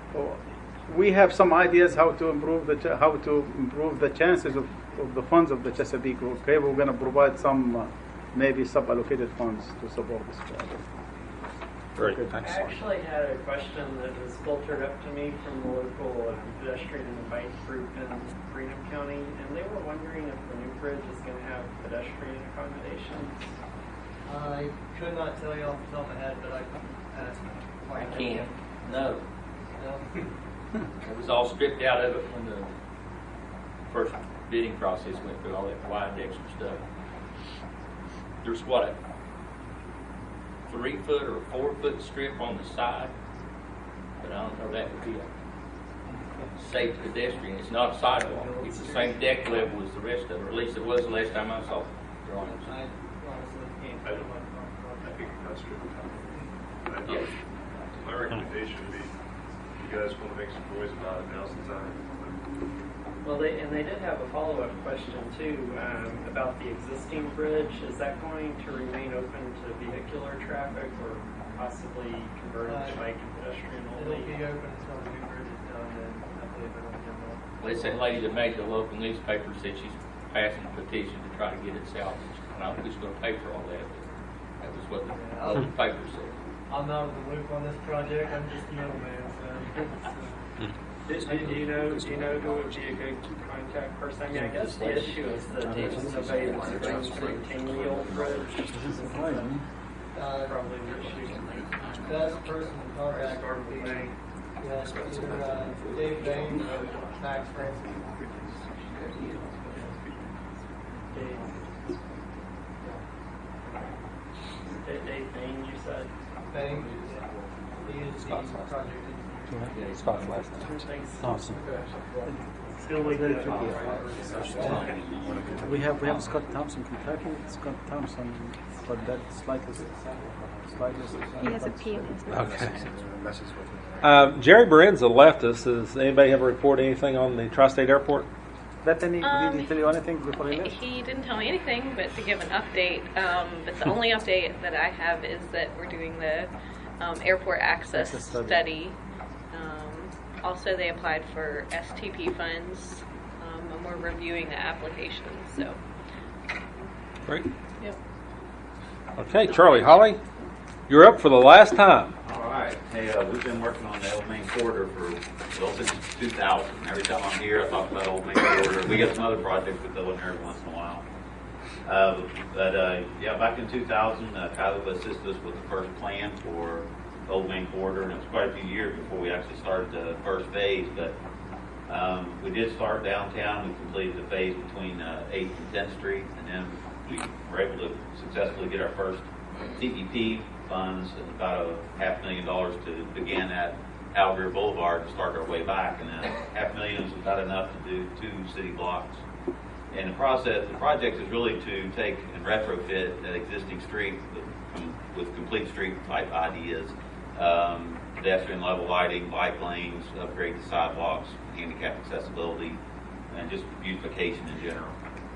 we have some ideas how to improve the ch- how to improve the chances of, of the funds of the Chesapeake. Okay, we're going to provide some uh, maybe sub-allocated funds to support this project. Great, okay. thanks. I actually had a question that was filtered up to me from the local uh, pedestrian and bike group in Greenham County, and they were wondering if the new bridge is going to have pedestrian accommodations. I could not tell you off the top of my head, but I can ask. I can't. No. No. It was all stripped out of it when the first bidding process went through all that wide extra stuff. There's what, a three foot or a four foot strip on the side, but I don't know if that would be a safe pedestrian. It's not a sidewalk. It's the same deck level as the rest of it, or at least it was the last time I saw drawings. I honestly can't. I don't I think that's true. I thought, Yes. my recommendation would be, you guys want to make some noise about it, now's the time. Well, they, and they did have a follow-up question too um, about the existing bridge. Is that going to remain open to vehicular traffic or possibly converted to bike and pedestrian It'll only? be open until the new bridge is done, and I believe it'll be done. Well, it's that lady that made the local newspaper said she's passing a petition to try to get it salvaged. I don't know who's going to pay for all that, but that was what the Yeah, local paper said. I'm not in the loop on this project. I'm just a middleman. So, so. Do, do you know? Do you know who would be a good contact person? I mean, I guess the issue is that there's nobody that's going to maintain the old bridge. Uh, Probably the issue. Best person to contact would be yes, either uh, Dave Bain or Max Francis. Dave, Dave Bain, you said? Bain, he is the project engineer. Yeah, Scott's last name. Thanks. Awesome. Still like that. We have we have Scott Thompson, Kentucky. Scott Thompson, but that slightly slightly. He has a P in his name. Okay. Um, Jerry Berenza left us. Does anybody have a report anything on the Tri-State Airport? Bethany, Um, did he tell you anything before he left? He didn't tell me anything, but to give an update. Um, but the only update that I have is that we're doing the um, airport access Access study. study. Um, also, they applied for S T P funds um, um, we're reviewing the applications. So. Great. Yep. Okay, Charlie, Holly, you're up for the last time. All right. Hey, uh, we've been working on the Old Main Corridor for, well, since two thousand. Every time I'm here, I talk about Old Main Corridor. We got some other projects we throw in there every once in a while. Uh, but, uh, yeah, back in two thousand, uh, Cuyahoga assisted us with the first plan for the Old Main Corridor, and it was quite a few years before we actually started the first phase. But um, we did start downtown. We completed the phase between uh, eighth and tenth Street, and then we were able to successfully get our first T E P funds, about a half million dollars to begin at Alvear Boulevard to start our way back, and then half million is about enough to do two city blocks. And the process, the project is really to take and retrofit that existing street with, with complete street type ideas, um, pedestrian level lighting, bike lanes, upgrade the sidewalks, handicap accessibility, and just beautification in general.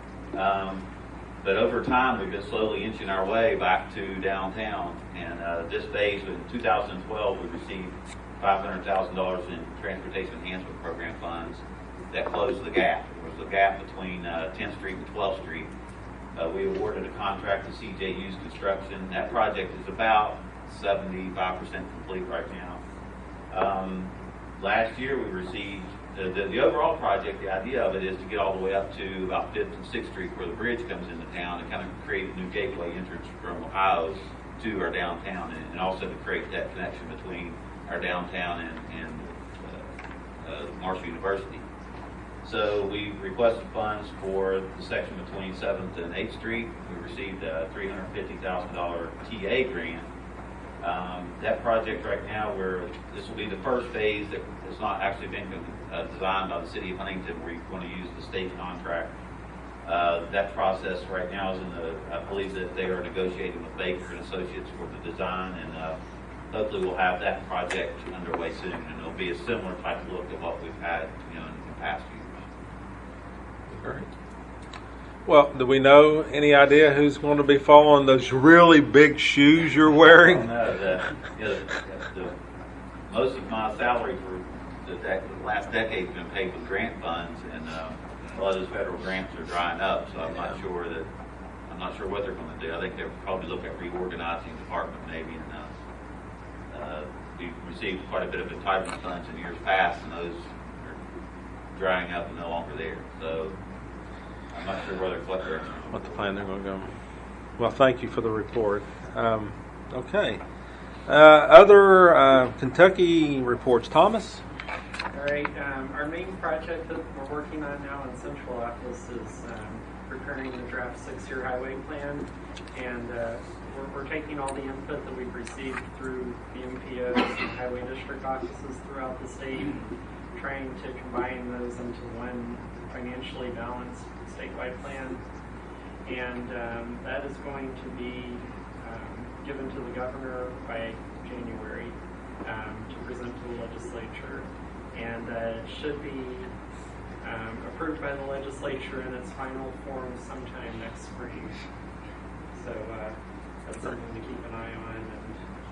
Um, But over time, we've been slowly inching our way back to downtown. And uh, this phase, in two thousand twelve, we received five hundred thousand dollars in Transportation Enhancement Program funds that closed the gap. There was a gap between uh, tenth Street and twelfth Street. Uh, we awarded a contract to C J Hughes Construction. That project is about seventy-five percent complete right now. Um, last year, we received The, the, the overall project, the idea of it is to get all the way up to about fifth and sixth Street where the bridge comes into town and kind of create a new gateway entrance from Ohio to our downtown, and, and also to create that connection between our downtown and, and uh, uh, Marshall University. So we requested funds for the section between seventh and eighth Street. We received a three hundred fifty thousand dollars T A grant. Um, that project right now, where this will be the first phase that has not actually been uh, designed by the city of Huntington, where you're going to use the state contract. Uh, that process right now is in the, I believe that they are negotiating with Baker and Associates for the design, and uh, hopefully we'll have that project underway soon, and it'll be a similar type of look of what we've had, you know, in the past few years. Great. Well, do we know any idea who's going to be following those really big shoes you're wearing? I don't know. The, you know, the, the, most of my salary for the, dec- the last decade has been paid with grant funds, and uh, a lot of those federal grants are drying up. So I'm not sure that I'm not sure what they're going to do. I think they'll probably look at reorganizing the department maybe, and uh, uh, we received quite a bit of entitlement funds in years past, and those are drying up and no longer there. So. I'm not sure where they're collecting. What the plan they're going to go. Well, thank you for the report. Um, okay. Uh, other uh, Kentucky reports. Thomas? All right. Um, our main project that we're working on now in Central Office is um, preparing the draft six-year highway plan. And uh, we're, we're taking all the input that we've received through the M P Os and highway district offices throughout the state, trying to combine those into one financially balanced statewide plan, and um, that is going to be um, given to the governor by January um, to present to the legislature, and uh, it should be um, approved by the legislature in its final form sometime next spring. So uh, that's something to keep an eye on, and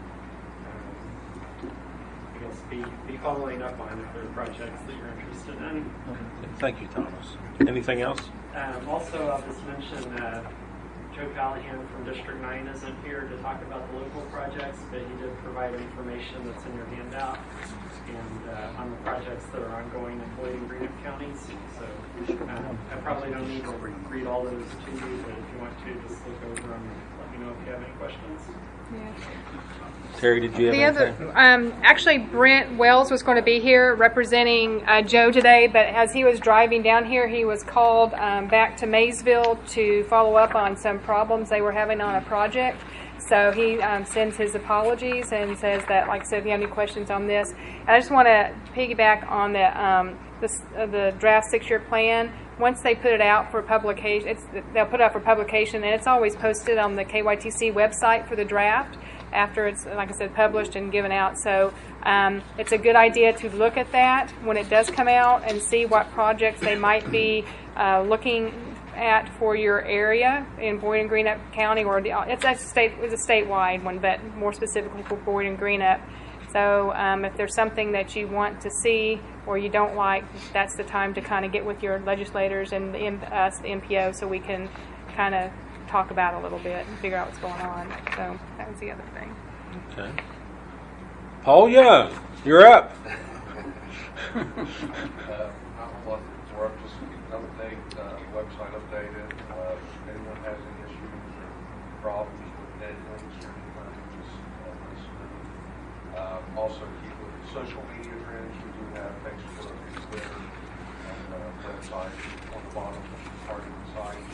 um, I guess be, be following up on if there are projects that you're interested in. Thank you, Thomas. Anything else? Um, also, I'll just mention uh, Joe Callahan from District nine isn't here to talk about the local projects, but he did provide information that's in your handout and uh, on the projects that are ongoing in Boyd and Greenup counties. So um, I probably don't need to read all those to you, but if you want to, just look over them and let me know if you have any questions. Yeah. Terry, did you have the anything? other, um, actually, Brent Wells was going to be here representing uh, Joe today, but as he was driving down here, he was called um, back to Maysville to follow up on some problems they were having on a project. So he um, sends his apologies and says that, like I said, if you have any questions on this, and I just want to piggyback on the um, the, uh, the draft six-year plan. Once they put it out for publication, it's, they'll put it out for publication, and it's always posted on the K Y T C website for the draft after it's, like I said, published and given out. So um, it's a good idea to look at that when it does come out and see what projects they might be uh, looking at for your area in Boyd and Greenup County, or the, it's a state, it's a statewide one, but more specifically for Boyd and Greenup. So um, if there's something that you want to see or you don't like, that's the time to kind of get with your legislators and the, M- us, the M P O, so we can kind of talk about it a little bit and figure out what's going on. So that was the other thing. Okay. Paul Young, you're up. uh, I don't know what it's worth, just an update, uh, website updated. Uh, if anyone has any issues or problems with dead links or anything, just let us know. Uh, also, keep with social media trends. We do have Facebook, Twitter, and uh, website on the bottom part of the site.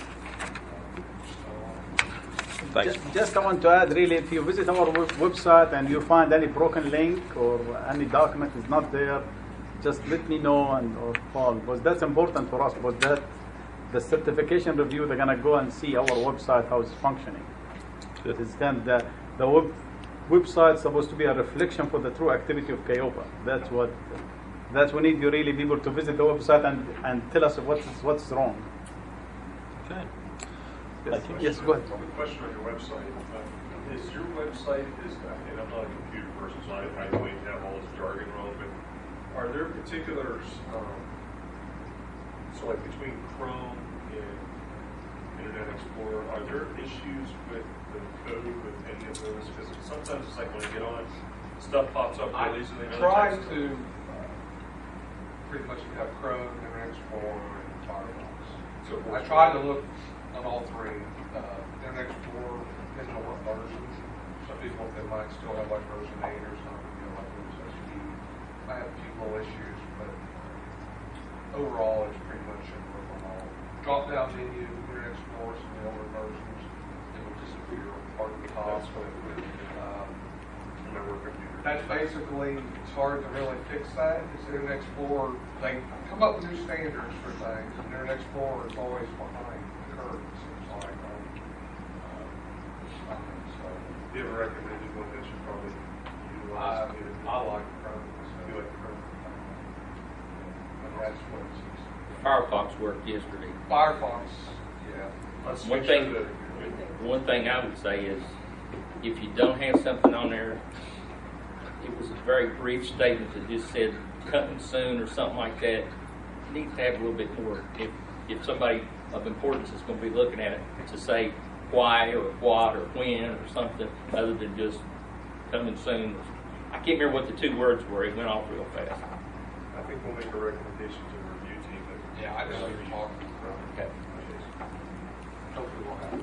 Thanks. Just, just I want to add, really, if you visit our web- website and you find any broken link or any document is not there, just let me know and or call, because that's important for us. Because that the certification review, they're gonna go and see our website how it's functioning. To understand that the web website is supposed to be a reflection for the true activity of C A O P A. That's what. That's we need you really people to visit the website and, and tell us what's what's wrong. Okay. Yes, yes, go ahead. A question on your website. Uh, is your website, is, and I'm not a computer person, so I, I don't have all this jargon wrong, but are there particulars, um, so like between Chrome and Internet Explorer, are there issues with the code with any of those? Because sometimes it's like when I get on, stuff pops up I really easily. and try other times- to uh, pretty much have Chrome, Internet Explorer, and Firefox. So I try to look on all three. Uh, Internet Explorer, depending on what version. Some people, they might still have like version eight or something, you know, like Windows S P. I have a few little issues, but overall, it's pretty much should work on all. Drop down menu, Internet Explorer, some of the older versions, it will disappear part of the top. Um, That's basically, it's hard to really fix that. It's Internet Explorer, they come up with new standards for things, and Internet Explorer is always behind the curve, it seems like. Um, uh, so, Do you have a recommended one that you probably I, utilize? I like Chrome. You like Chrome? And that's what it's used. Firefox worked yesterday. Firefox, yeah. Let's One make thing, sure that- one thing I would say is, if you don't have something on there, it was a very brief statement that just said coming soon or something like that. You need to have a little bit more. If if somebody of importance is going to be looking at it, to say why or what or when or something other than just coming soon. I can't remember what the two words were. It went off real fast. I think we'll make a recommendation to the review team. That Yeah, I know what you're talking about. Okay. Hopefully we'll have it.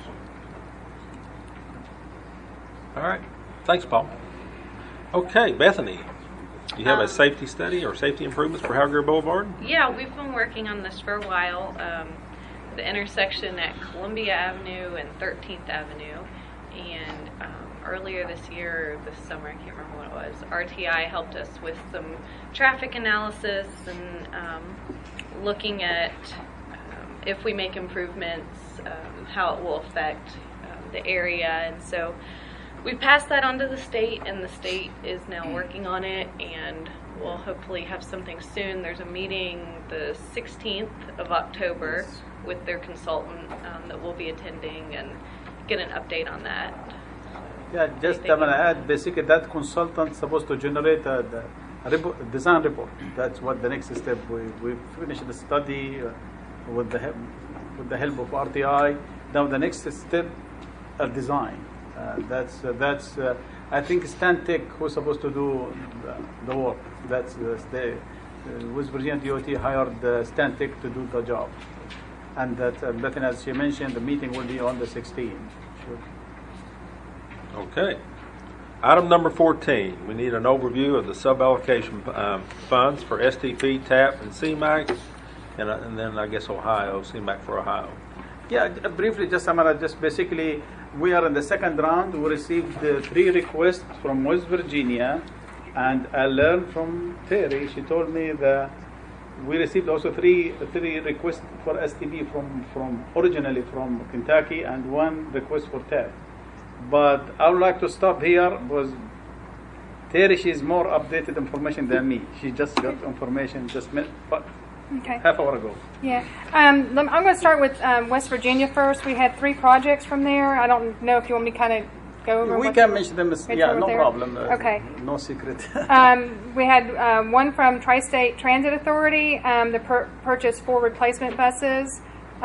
All right. Thanks, Paul. Okay, Bethany, you have Um, a safety study or safety improvements for Howgare Boulevard? Yeah, we've been working on this for a while. Um, the intersection at Columbia Avenue and thirteenth Avenue. And um, earlier this year, or this summer, I can't remember what it was, R T I helped us with some traffic analysis and um, looking at um, if we make improvements, um, how it will affect um, the area. And so we passed that on to the state, and the state is now working on it, and we'll hopefully have something soon. There's a meeting the sixteenth of October with their consultant um, that we'll be attending and get an update on that. Yeah, just I'm gonna add, basically that consultant supposed to generate a, the- a report, design report. That's what the next step. We we finished the study uh, with the help, with the help of R T I. Now the next step, a design. Uh, that's uh, that's uh, I think Stan Tech who's supposed to do the, the work. That's uh, the uh, West Virginia D O T hired uh, Stan Tech to do the job, and that uh, Bethany, as she mentioned, the meeting will be on the sixteenth. Sure. Okay. Item number fourteen, we need an overview of the sub-allocation um, funds for S T P, TAP, and C MAC, and, uh, and then I guess Ohio, C MAC for Ohio. Yeah, j- briefly, just Amara, just basically, we are in the second round. We received uh, three requests from West Virginia, and I learned from Terry. She told me that we received also three three requests for S T B from from originally from Kentucky, and one request for TAP. But I would like to stop here because Terry, she's more updated information than me. She just got information just min- but Okay. half hour ago. Yeah. Um, lem- I'm going to start with um, West Virginia first. We had three projects from there. I don't know if you want me to kind of go over? We what- can mention them. As, mention yeah, what no they're- problem. Uh, Okay. No secret. Um, we had um, one from Tri-State Transit Authority, um, the per- purchase four replacement buses,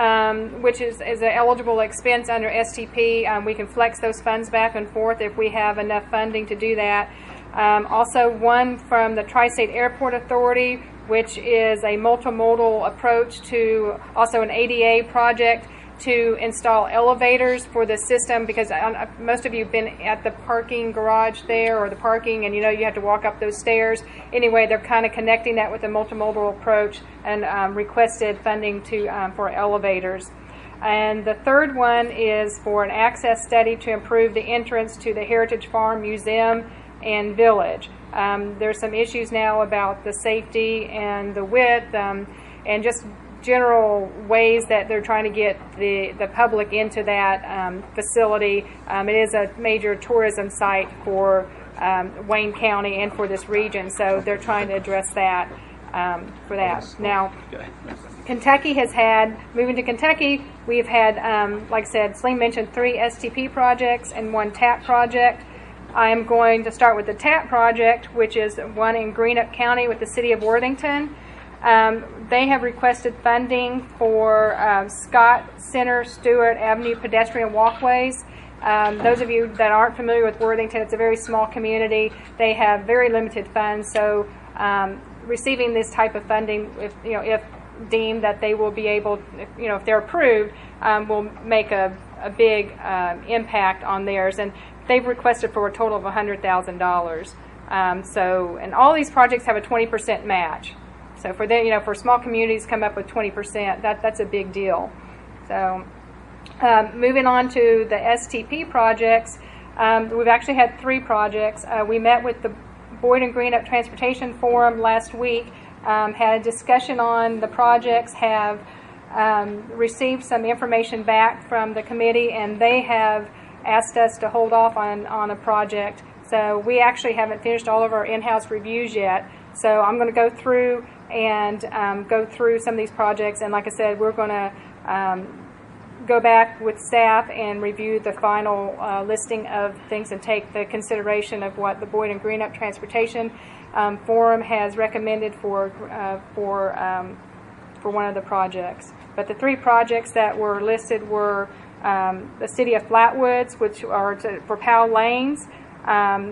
um, which is, is an eligible expense under S T P. Um, we can flex those funds back and forth if we have enough funding to do that. Um, also, one from the Tri-State Airport Authority, which is a multimodal approach to also an A D A project to install elevators for the system, because uh, most of you have been at the parking garage there or the parking, and you know you have to walk up those stairs. Anyway, they're kind of connecting that with a multimodal approach and um, requested funding to um, for elevators. And the third one is for an access study to improve the entrance to the Heritage Farm Museum and Village. Um, there's some issues now about the safety and the width um, and just general ways that they're trying to get the, the public into that um, facility. Um, it is a major tourism site for um, Wayne County and for this region, so they're trying to address that um, for that. Now, Kentucky has had, moving to Kentucky, we've had, um, like I said, Sling mentioned three S T P projects and one T A P project. I'm going to start with the T A P project, which is one in Greenup County with the city of Worthington. Um, they have requested funding for um, Scott Center Stewart Avenue pedestrian walkways. Um, those of you that aren't familiar with Worthington, it's a very small community. They have very limited funds, so um, receiving this type of funding, if you know, if deemed that they will be able, if, you know, if they're approved, um, will make a, a big um, impact on theirs. And they've requested for a total of one hundred thousand dollars. Um, so, and all these projects have a twenty percent match. So for them, you know, for small communities come up with twenty percent, that that's a big deal. So, um, moving on to the S T P projects, um, we've actually had three projects. Uh, we met with the Boyd and Greenup Transportation Forum last week, um, had a discussion on the projects, have um, received some information back from the committee, and they have asked us to hold off on, on a project. So we actually haven't finished all of our in-house reviews yet. So I'm going to go through and um, go through some of these projects. And like I said, we're going to um, go back with staff and review the final uh, listing of things and take the consideration of what the Boyd and Greenup Transportation um, Forum has recommended for, uh, for, um, for one of the projects. But the three projects that were listed were Um, the city of Flatwoods, which are to, for Powell Lanes. Um,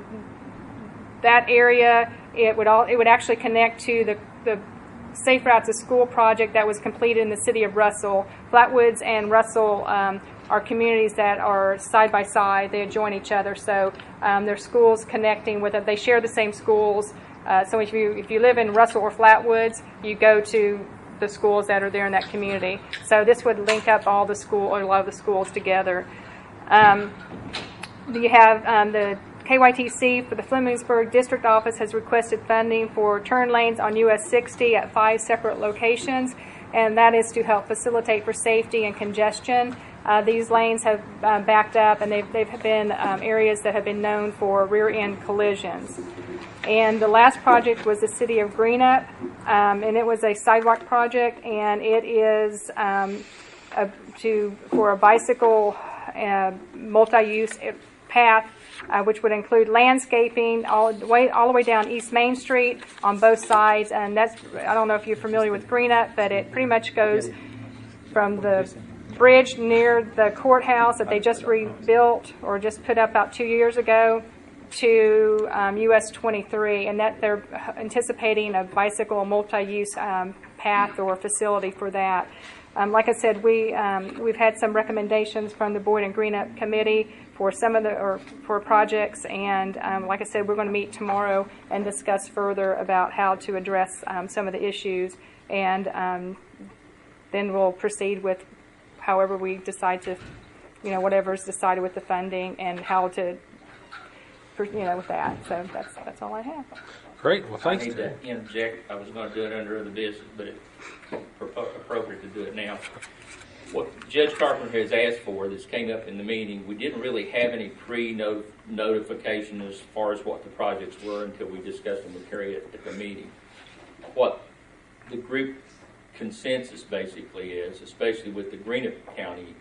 that area, it would all it would actually connect to the, the Safe Route to School project that was completed in the city of Russell. Flatwoods and Russell um, are communities that are side by side. They adjoin each other, so um, their schools connecting with it. They share the same schools. Uh, so if you if you live in Russell or Flatwoods, you go to the schools that are there in that community. So this would link up all the school, or a lot of the schools together. Um, you have um, the K Y T C for the Flemingsburg District Office has requested funding for turn lanes on U S sixty at five separate locations, and that is to help facilitate for safety and congestion. Uh, these lanes have uh, backed up, and they've, they've been um, areas that have been known for rear-end collisions. And the last project was the city of Greenup, um, and it was a sidewalk project, and it is um, a, to for a bicycle uh, multi-use path, uh, which would include landscaping all the way all the way down East Main Street on both sides. And that's, I don't know if you're familiar with Greenup, but it pretty much goes from the bridge near the courthouse that they just rebuilt or just put up about two years ago to um, U S twenty-three, and that they're anticipating a bicycle multi-use um, path or facility for that. Um, like I said, we um, we've had some recommendations from the Boyd and Greenup Committee for some of the or for projects, and um, like I said, we're going to meet tomorrow and discuss further about how to address um, some of the issues, and um, then we'll proceed with however we decide to, you know, whatever's decided with the funding and how to. You know, with that. So that's that's all I have. Great. Well, thanks. I need to interject. I was going to do it under other business, but it's appropriate to do it now. What Judge Carpenter has asked for, this came up in the meeting, we didn't really have any pre-notification as far as what the projects were until we discussed them with Harriet at the meeting. What the group consensus basically is, especially with the Greenup County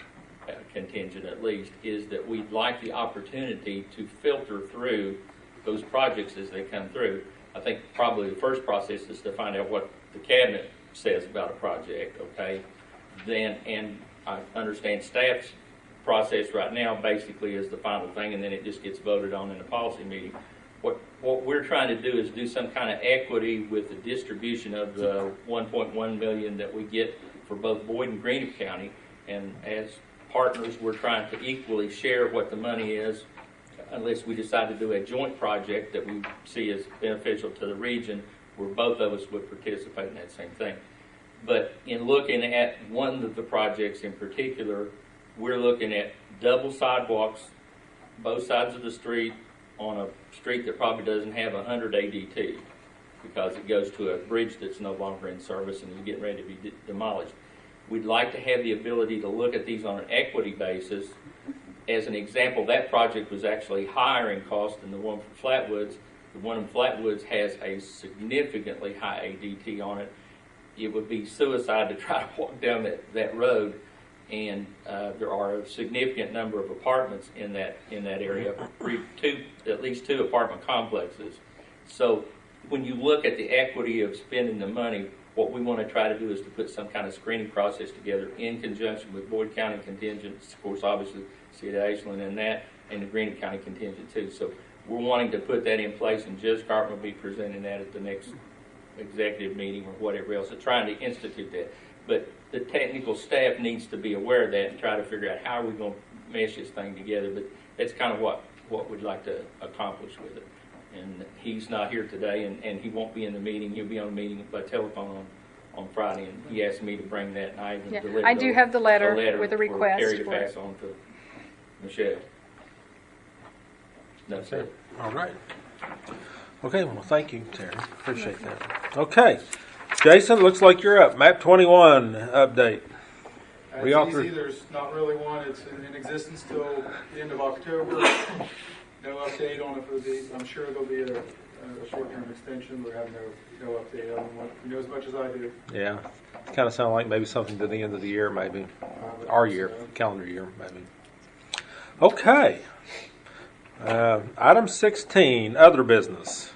uh, contingent at least, is that we'd like the opportunity to filter through those projects as they come through. I think probably the first process is to find out what the cabinet says about a project, okay? Then, and I understand staff's process right now basically is the final thing, and then it just gets voted on in a policy meeting. What what we're trying to do is do some kind of equity with the distribution of the one point one million that we get for both Boyd and Greenup County, and as partners, we're trying to equally share what the money is, unless we decide to do a joint project that we see as beneficial to the region, where both of us would participate in that same thing. But in looking at one of the projects in particular, we're looking at double sidewalks, both sides of the street, on a street that probably doesn't have one hundred A D T, because it goes to a bridge that's no longer in service and is getting ready to be de- demolished. We'd like to have the ability to look at these on an equity basis. As an example, that project was actually higher in cost than the one from Flatwoods. The one in Flatwoods has a significantly high A D T on it. It would be suicide to try to walk down that, that road, and uh, there are a significant number of apartments in that in that area, two, at least two apartment complexes. So when you look at the equity of spending the money, what we want to try to do is to put some kind of screening process together in conjunction with Boyd County contingents, of course, obviously, City of Ashland and that, and the Greenup County contingent too. So we're wanting to put that in place, and Judge Carpenter will be presenting that at the next executive meeting or whatever else, so trying to institute that. But the technical staff needs to be aware of that and try to figure out how are we going to mesh this thing together. But that's kind of what, what we'd like to accomplish with it. And he's not here today, and, and he won't be in the meeting. He'll be on the meeting by telephone on, on Friday, and he asked me to bring that, and I even Yeah, delivered I do the- have the letter letter with the for request Terry to for pass it. on to Michelle. That's it. All right. Okay, well, thank you, Terry. Appreciate that. Okay. Jason, looks like you're up. Map twenty-one update. Uh, We all it's three- easy. There's not really one. It's in, in existence till the end of October. No update on it for the. I'm sure there'll be a, a short-term extension, but I have no no update. I don't want you know as much as I do. Yeah. Kind of sound like maybe something to the end of the year, maybe. Uh, Our year, calendar year, maybe. Okay. Uh, item sixteen, other business.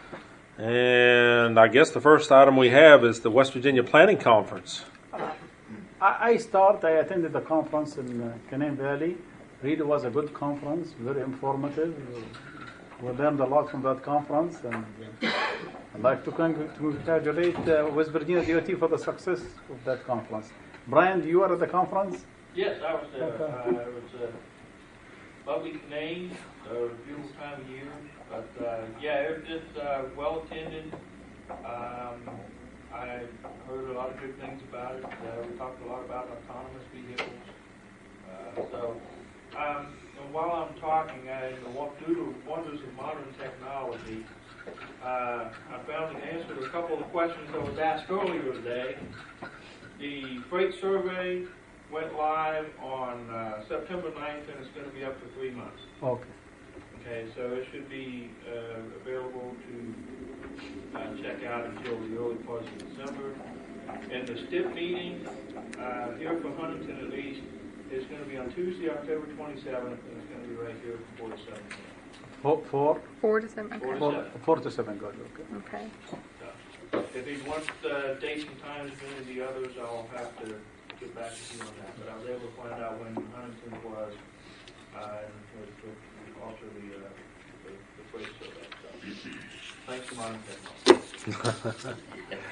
And I guess the first item we have is the West Virginia Planning Conference. I, I start, I attended the conference in uh, Canaan Valley. Really was a good conference, very informative. We learned a lot from that conference, and uh, I'd like to con- to congratulate uh, West Virginia D O T for the success of that conference. Brian, you were at the conference? Yes, I was there. Okay. Uh, it was a lovely name, a beautiful time of year. But uh, yeah, it was just uh, well attended. Um, I heard a lot of good things about it. Uh, we talked a lot about autonomous vehicles. Uh, so um, and while I'm talking, I, due to wonders of modern technology, uh, I found an answer to a couple of the questions that was asked earlier today. The freight survey went live on uh, September ninth, and it's going to be up for three months. Okay. Okay, so it should be uh, available to uh, check out until the early parts of December. And the S T I P meeting, uh, here for Huntington at least, is going to be on Tuesday, October twenty-seventh, and it's going to be right here from four to seven. Four, four? Four to seven. Okay. Four to Four, seven. four to seven, good. Okay. Okay. So, if he wants uh, dates and times of any of the others, I'll have to get back to you on that. But I was able to find out when Huntington was, uh, and with, with also the, uh, the, the freight survey. So, thanks for modern technology.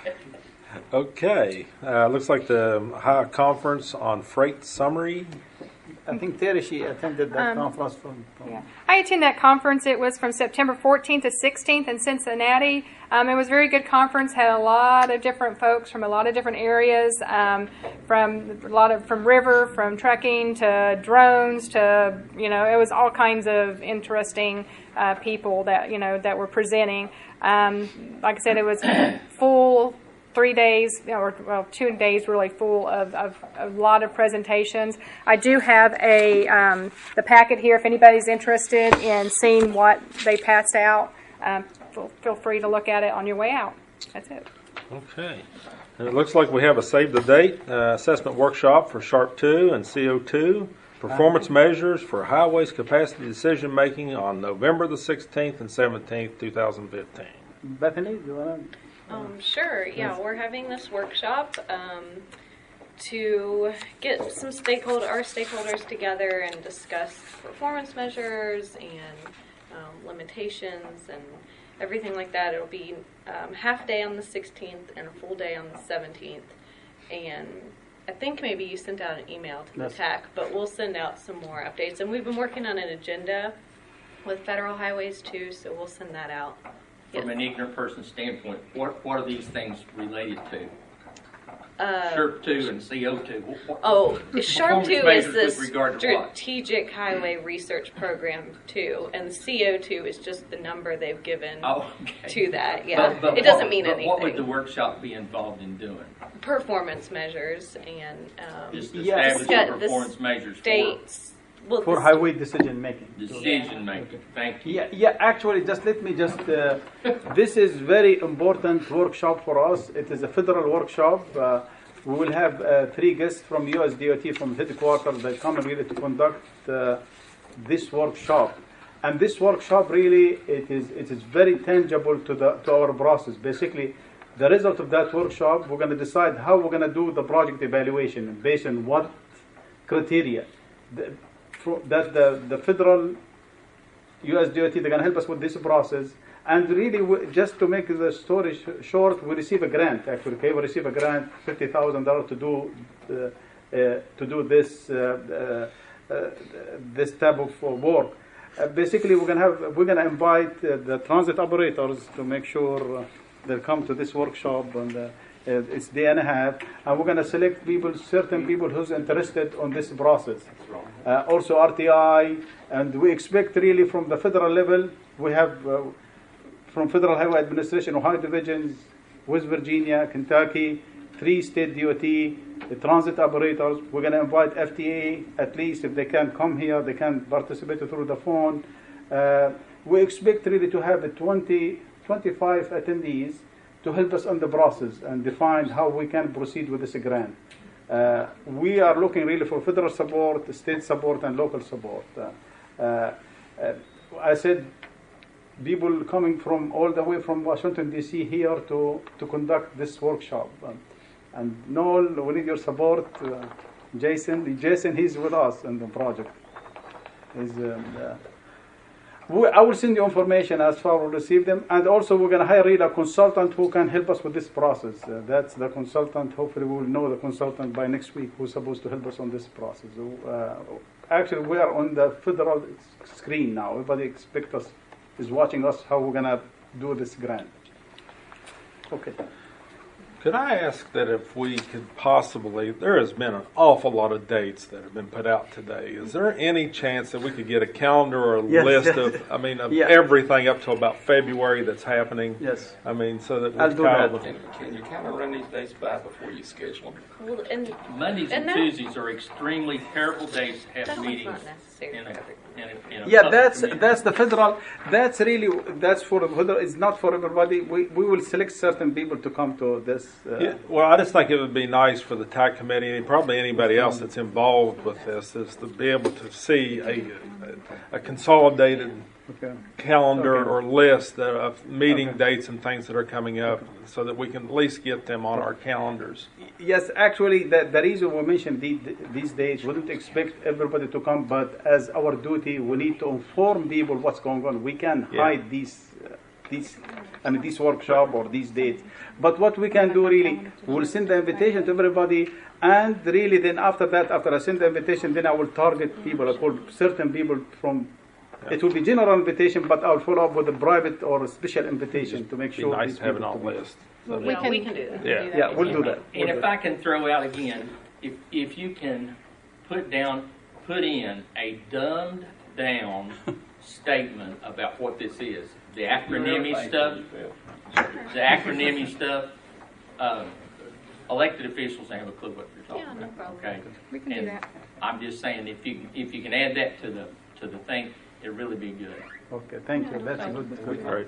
Okay. Uh, looks like the high conference on freight summary. I think Terry, she attended that Um, conference from, from Yeah. I attended that conference. It was from September fourteenth to sixteenth in Cincinnati. Um, it was a very good conference. Had a lot of different folks from a lot of different areas, um, from a lot of from river, from trucking to drones to you know, it was all kinds of interesting uh, people that you know that were presenting. Um, like I said, it was full. Three days, or well, two days really full of, of, of a lot of presentations. I do have a um, the packet here if anybody's interested in seeing what they passed out. Um, feel, feel free to look at it on your way out. That's it. Okay. And it looks like we have a save the date uh, assessment workshop for Sharp two and C O two performance measures for highways capacity decision making on November the sixteenth and seventeenth, two thousand fifteen. Bethany, do you want to? Um, sure. Yeah, Yes. we're having this workshop um, to get some stakeholder, our stakeholders together and discuss performance measures and um, limitations and everything like that. It'll be um, half day on the sixteenth and a full day on the seventeenth. And I think maybe you sent out an email to the Yes. T A C, but we'll send out some more updates. And we've been working on an agenda with federal highways too, so we'll send that out. From an ignorant person's standpoint, what, what are these things related to? Uh, SHRP two and C O two. What- what- Oh, the SHARP performance two is measures the with regard to what? Strategic Highway Research Program two, and the C O two is just the number they've given Oh, okay. to that. Yeah, But- but it doesn't what- mean but anything. What would the workshop be involved in doing? Performance measures and um, Just Yeah. establishing discuss the performance measures for states. Well, For the- highway decision making. decision making. Thank you. Yeah, yeah. Actually, just let me just. Uh, this is very important workshop for us. It is a federal workshop. Uh, we will have uh, three guests from U S D O T from headquarters that come really to conduct uh, this workshop. And this workshop really it is it is very tangible to the to our process. Basically, the result of that workshop, we're going to decide how we're going to do the project evaluation based on what criteria. The, for, that the, the federal U S D O T, they're going to help us with this process. And really, we, just to make the story sh- short, we receive a grant, actually. Okay? We receive a grant, fifty thousand dollars to do uh, uh, to do this uh, uh, uh, this type of uh, work. Uh, basically, we're going to have we're going to invite uh, the transit operators to make sure uh, they come to this workshop, and uh, uh, it's day and a half. And we're going to select people, certain people who's interested on this process. Uh, also R T I, and we expect really from the federal level, we have uh, from Federal Highway Administration, Ohio divisions, West Virginia, Kentucky, three state D O T, the transit operators. We're going to invite F T A, at least if they can come here, they can participate through the phone. Uh, we expect really to have a twenty, twenty-five attendees to help us on the process and define how we can proceed with this grant. Uh, we are looking really for federal support, state support, and local support. Uh, uh, uh, I said people coming from all the way from Washington, D C here to, to conduct this workshop. Um, and Noel, we need your support. Uh, Jason, Jason, he's with us in the project. He's, um, uh, we, I will send you information as far as we receive them. And also we're going to hire really a consultant who can help us with this process. Uh, that's the consultant. Hopefully we will know the consultant by next week who's supposed to help us on this process. Uh, actually, we are on the federal screen now. Everybody expects us, is watching us how we're going to do this grant. Okay. Could I ask that if we could possibly, there has been an awful lot of dates that have been put out today. Is there any chance that we could get a calendar or a Yes. list of, I mean, of Yeah. everything up to about February that's happening? Yes. I mean, so that we I'll do kind that. of, Can you kind of run these dates by before you schedule them? Well, and Mondays and And that- Tuesdays are extremely terrible days to that have one's meetings. not necessary. In a, in a, in a Yeah, public that's meeting. that's the federal. That's really that's for the federal. It's not for everybody. We we will select certain people to come to this. Uh, yeah, well, I just think it would be nice for the T A C committee and probably anybody else that's involved with this is to be able to see a, a, a consolidated Okay. calendar Okay. or list of meeting Okay. dates and things that are coming up so that we can at least get them on our calendars. Yes, actually, the, the reason we mentioned the, these days, we don't expect everybody to come, but as our duty, we need to inform people what's going on. We can Yeah. hide these, uh, these, I mean, this workshop or these dates. But what we can do really, we'll send the invitation to everybody, and really then after that, after I send the invitation, then I will target people. I call certain people from. It will be general invitation, but I'll follow up with a private or a special invitation to make Be sure. nice these to have it people on to be- list. Well, we, can, we can do that. Yeah. Do that. Yeah, we'll do that. And We'll if do I can throw out again, if if you can put down, put in a dumbed down statement about what this is, the acronymy stuff, the acronymy stuff, uh, elected officials have a clue what you're talking Yeah, no about. problem. Okay, We can do and that. I'm just saying if you if you can add that to the to the thing, it'd really be good. Okay, thank you. That's good. good. Great.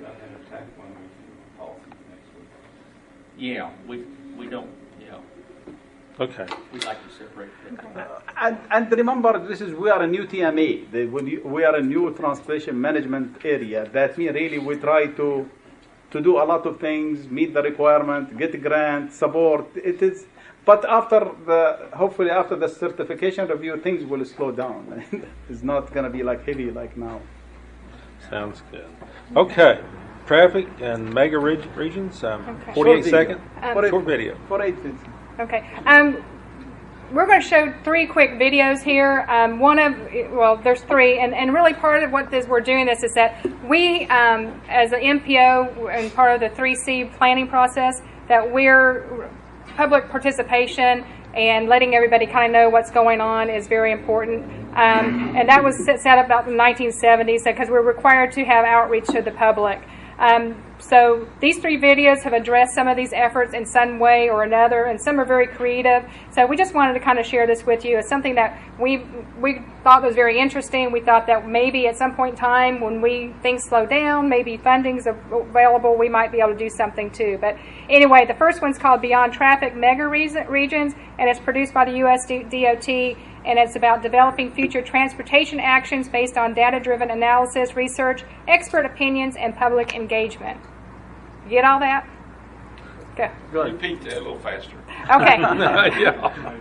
Yeah, we we don't. Yeah. Okay. We'd like to separate them. And, and remember, this is we are a new T M A. The, when you, we are a new transportation management area. That means really we try to to do a lot of things, meet the requirement, get grant, support. It is, but after the hopefully after the certification review, things will slow down. It's not going to be like heavy like now. Sounds good. Okay. Traffic and mega reg- regions. Um, Okay. forty-eight Short second. Um, Short video. For eight minutes. Okay. Um, we're going to show three quick videos here. Um, one of, well, there's three, and, and really part of what this, we're doing this is that we, um, as an M P O and part of the three C planning process, that we're public participation and letting everybody kind of know what's going on is very important. Um, and that was set up about in the nineteen seventies because we're required to have outreach to the public. Um, so these three videos have addressed some of these efforts in some way or another, and some are very creative. So we just wanted to kind of share this with you. It's something that we we thought was very interesting. We thought that maybe at some point in time when we things slow down, maybe funding's available, we might be able to do something too. But anyway, the first one's called Beyond Traffic Mega Regions, and it's produced by the U S D O T. And it's about developing future transportation actions based on data-driven analysis, research, expert opinions, and public engagement. You get all that? Go. Repeat that a little faster. Okay. Yeah.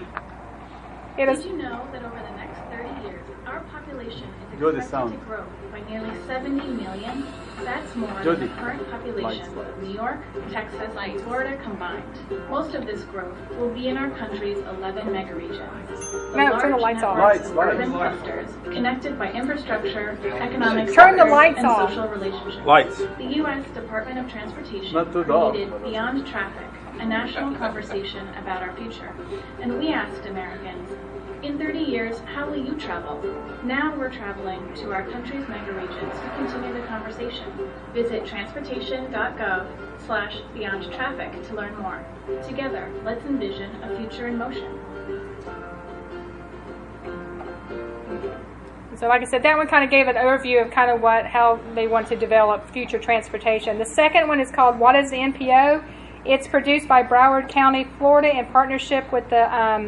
It is. Did you know that over the next thirty years, our population is Jody, expected sound. to grow by nearly seventy million? That's more Jody. than the current population of New York, Texas, and Florida combined. Most of this growth will be in our country's eleven megaregions. The No, turn the large lights off. networks Lights, of lights. urban clusters connected by infrastructure, economic Turn the sectors, lights and off. social relationships. Lights. The U S Department of Transportation Not too dark. created Beyond Traffic, a national conversation about our future. And we asked Americans, in thirty years, how will you travel? Now we're traveling to our country's megaregions to continue the conversation. Visit transportation.gov slash beyond traffic to learn more. Together, let's envision a future in motion. So like I said, that one kind of gave an overview of kind of what, how they want to develop future transportation. The second one is called What is the N P O? It's produced by Broward County, Florida in partnership with the um,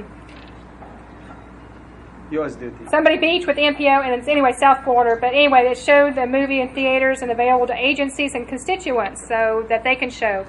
U S D O T. Somebody Beach with N P O, and it's anyway South Florida. But anyway, it showed the movie in theaters and available to agencies and constituents so that they can show.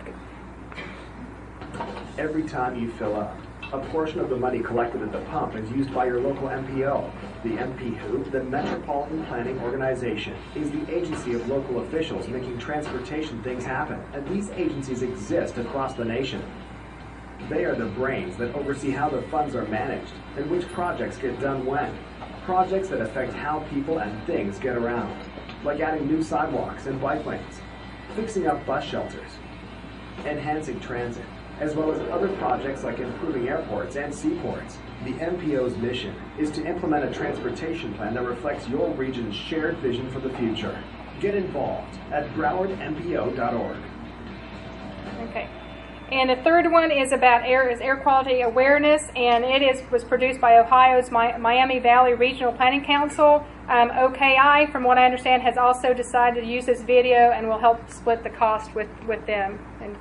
Every time you fill up, a portion of the money collected at the pump is used by your local M P O. The M P O, the Metropolitan Planning Organization, is the agency of local officials making transportation things happen, and these agencies exist across the nation. They are the brains that oversee how the funds are managed and which projects get done when. Projects that affect how people and things get around, like adding new sidewalks and bike lanes, fixing up bus shelters, enhancing transit, as well as other projects like improving airports and seaports. The M P O's mission is to implement a transportation plan that reflects your region's shared vision for the future. Get involved at broward m p o dot org. Okay. And the third one is about air is air quality awareness, and it is was produced by Ohio's Mi- Miami Valley Regional Planning Council. Um, O K I, from what I understand, has also decided to use this video and will help split the cost with, with them. And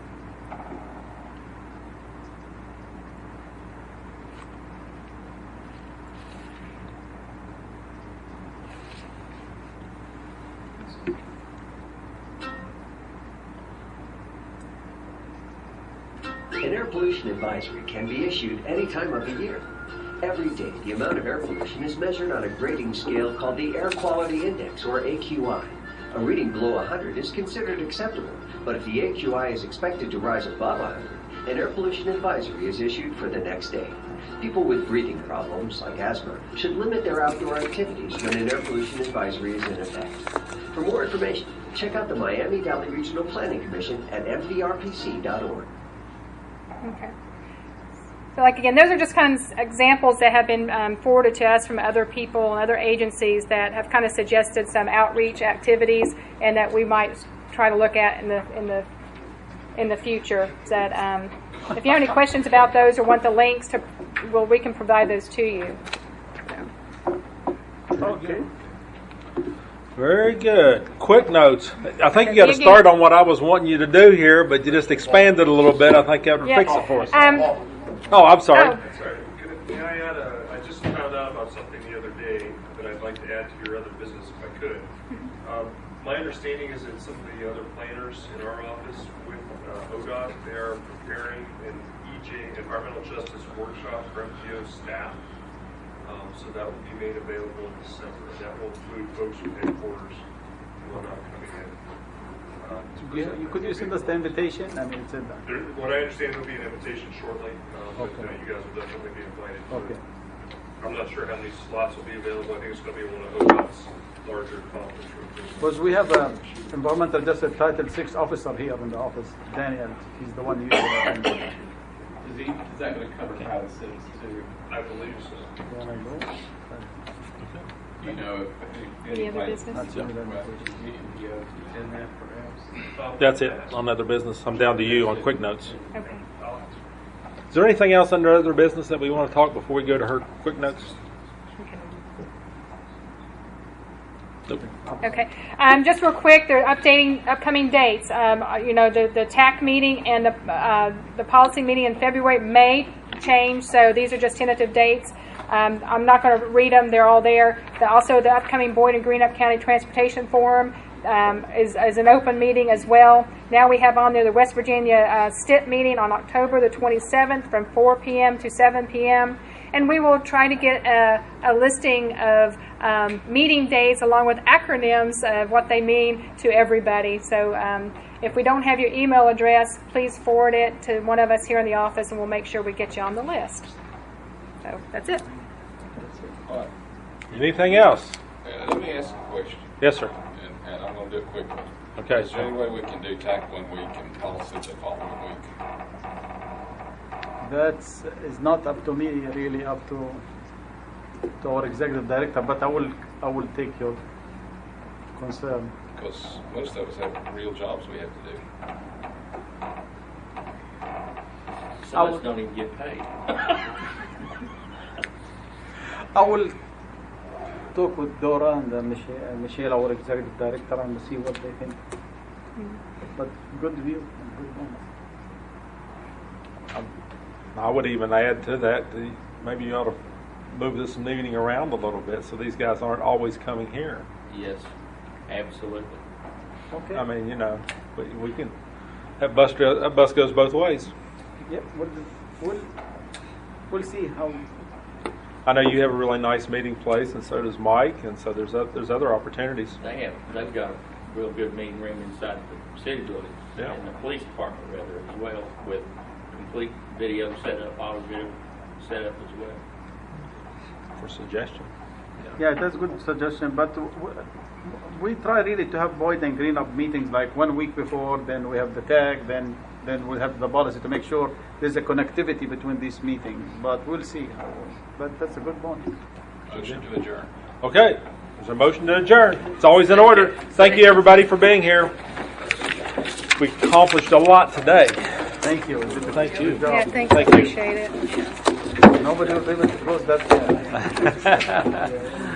An air pollution advisory can be issued any time of the year. Every day, the amount of air pollution is measured on a grading scale called the Air Quality Index, or A Q I. A reading below one hundred is considered acceptable, but if the A Q I is expected to rise above one hundred, an air pollution advisory is issued for the next day. People with breathing problems, like asthma, should limit their outdoor activities when an air pollution advisory is in effect. For more information, check out the Miami Valley Regional Planning Commission at m v r p c dot org. Okay. So, like again, those are just kind of examples that have been um, forwarded to us from other people and other agencies that have kind of suggested some outreach activities, and that we might try to look at in the in the in the future. That um, if you have any questions about those or want the links to, well, we can provide those to you. So. Okay. Very good. Quick notes. I think you got to start on what I was wanting you to do here, but you just expanded a little bit. I think that would Yeah. fix it for us. Um, Oh, I'm sorry. Sorry. Can I- May I add a, I just found out about something the other day that I'd like to add to your other business if I could. Um, my understanding is that some of the other planners in our office with uh, O D O T, they are preparing an E J, Environmental Justice Workshop for M P O staff. Um, so that will be made available in December. That will include folks from headquarters who are not coming in. Um, to You, you could you send us the invitation? I mean, it's in There, what I understand will be an invitation shortly, um, but Okay. uh, you guys will definitely be invited. to Okay. it. I'm not sure how many slots will be available. I think it's going to be one of O D O T's larger conference rooms. Because we have a environmental justice Title Six officer here in the office, Daniel. He's the one usually attends. Is, he, is that going to cover Title Six too? I believe so. Wanna go? Do you know if Any other anybody- business? That's the only Well, invitation. you can go to attend that perhaps? That's it on other business. I'm down to you on quick notes. Okay. Is there anything else under other business that we want to talk before we go to her quick notes? Nope. Okay. Um, just real quick, they're updating upcoming dates. Um, uh, you know, the, the T A C meeting and the, uh, the policy meeting in February may change, so these are just tentative dates. Um, I'm not going to read them. They're all there. The, also, the upcoming Boyd and Greenup County Transportation Forum um, is, is an open meeting as well. Now we have on there the West Virginia uh, S T I P meeting on October the twenty-seventh from four p.m. to seven p.m. And we will try to get a, a listing of um, meeting dates along with acronyms of what they mean to everybody. So um, if we don't have your email address, please forward it to one of us here in the office and we'll make sure we get you on the list. So that's it. All right. Anything else? Uh, let me ask a question. Yes, sir. And, and I'm going to do it quickly. Okay. Is there any way we can do T A C one week and policy the following week? That's is not up to me, really up to to our executive director. But I will I will take your concern. Because most of us have real jobs we have to do. Some of us don't even get paid. I will talk with Dora and uh, Michelle, uh, Michelle, our executive director, and see what they think. But good view, good moment. I would even add to that, the, maybe you ought to move this meeting around a little bit so these guys aren't always coming here. Yes, absolutely. Okay. I mean, you know, we, we can, that bus, dri- that bus goes both ways. Yep, we'll, we'll, we'll see how. I know you have a really nice meeting place, and so does Mike, and so there's o- there's other opportunities. They have, they've got a real good meeting room inside the city building. Yeah. And the police department rather as well, with complete video setup, audio video setup as well. For suggestion. Yeah, that's a good suggestion. But w- we try really to have Boyd and Greenup meetings like one week before. Then we have the tag. Then then we have the policy to make sure there's a connectivity between these meetings. But we'll see. How, but that's a good point. Motion to adjourn. Okay, there's a motion to adjourn. It's always in order. Thank you, everybody, for being here. We accomplished a lot today. Thank you. Thank you. Yeah, thanks. Thank you. Appreciate it. Nobody was able to close that.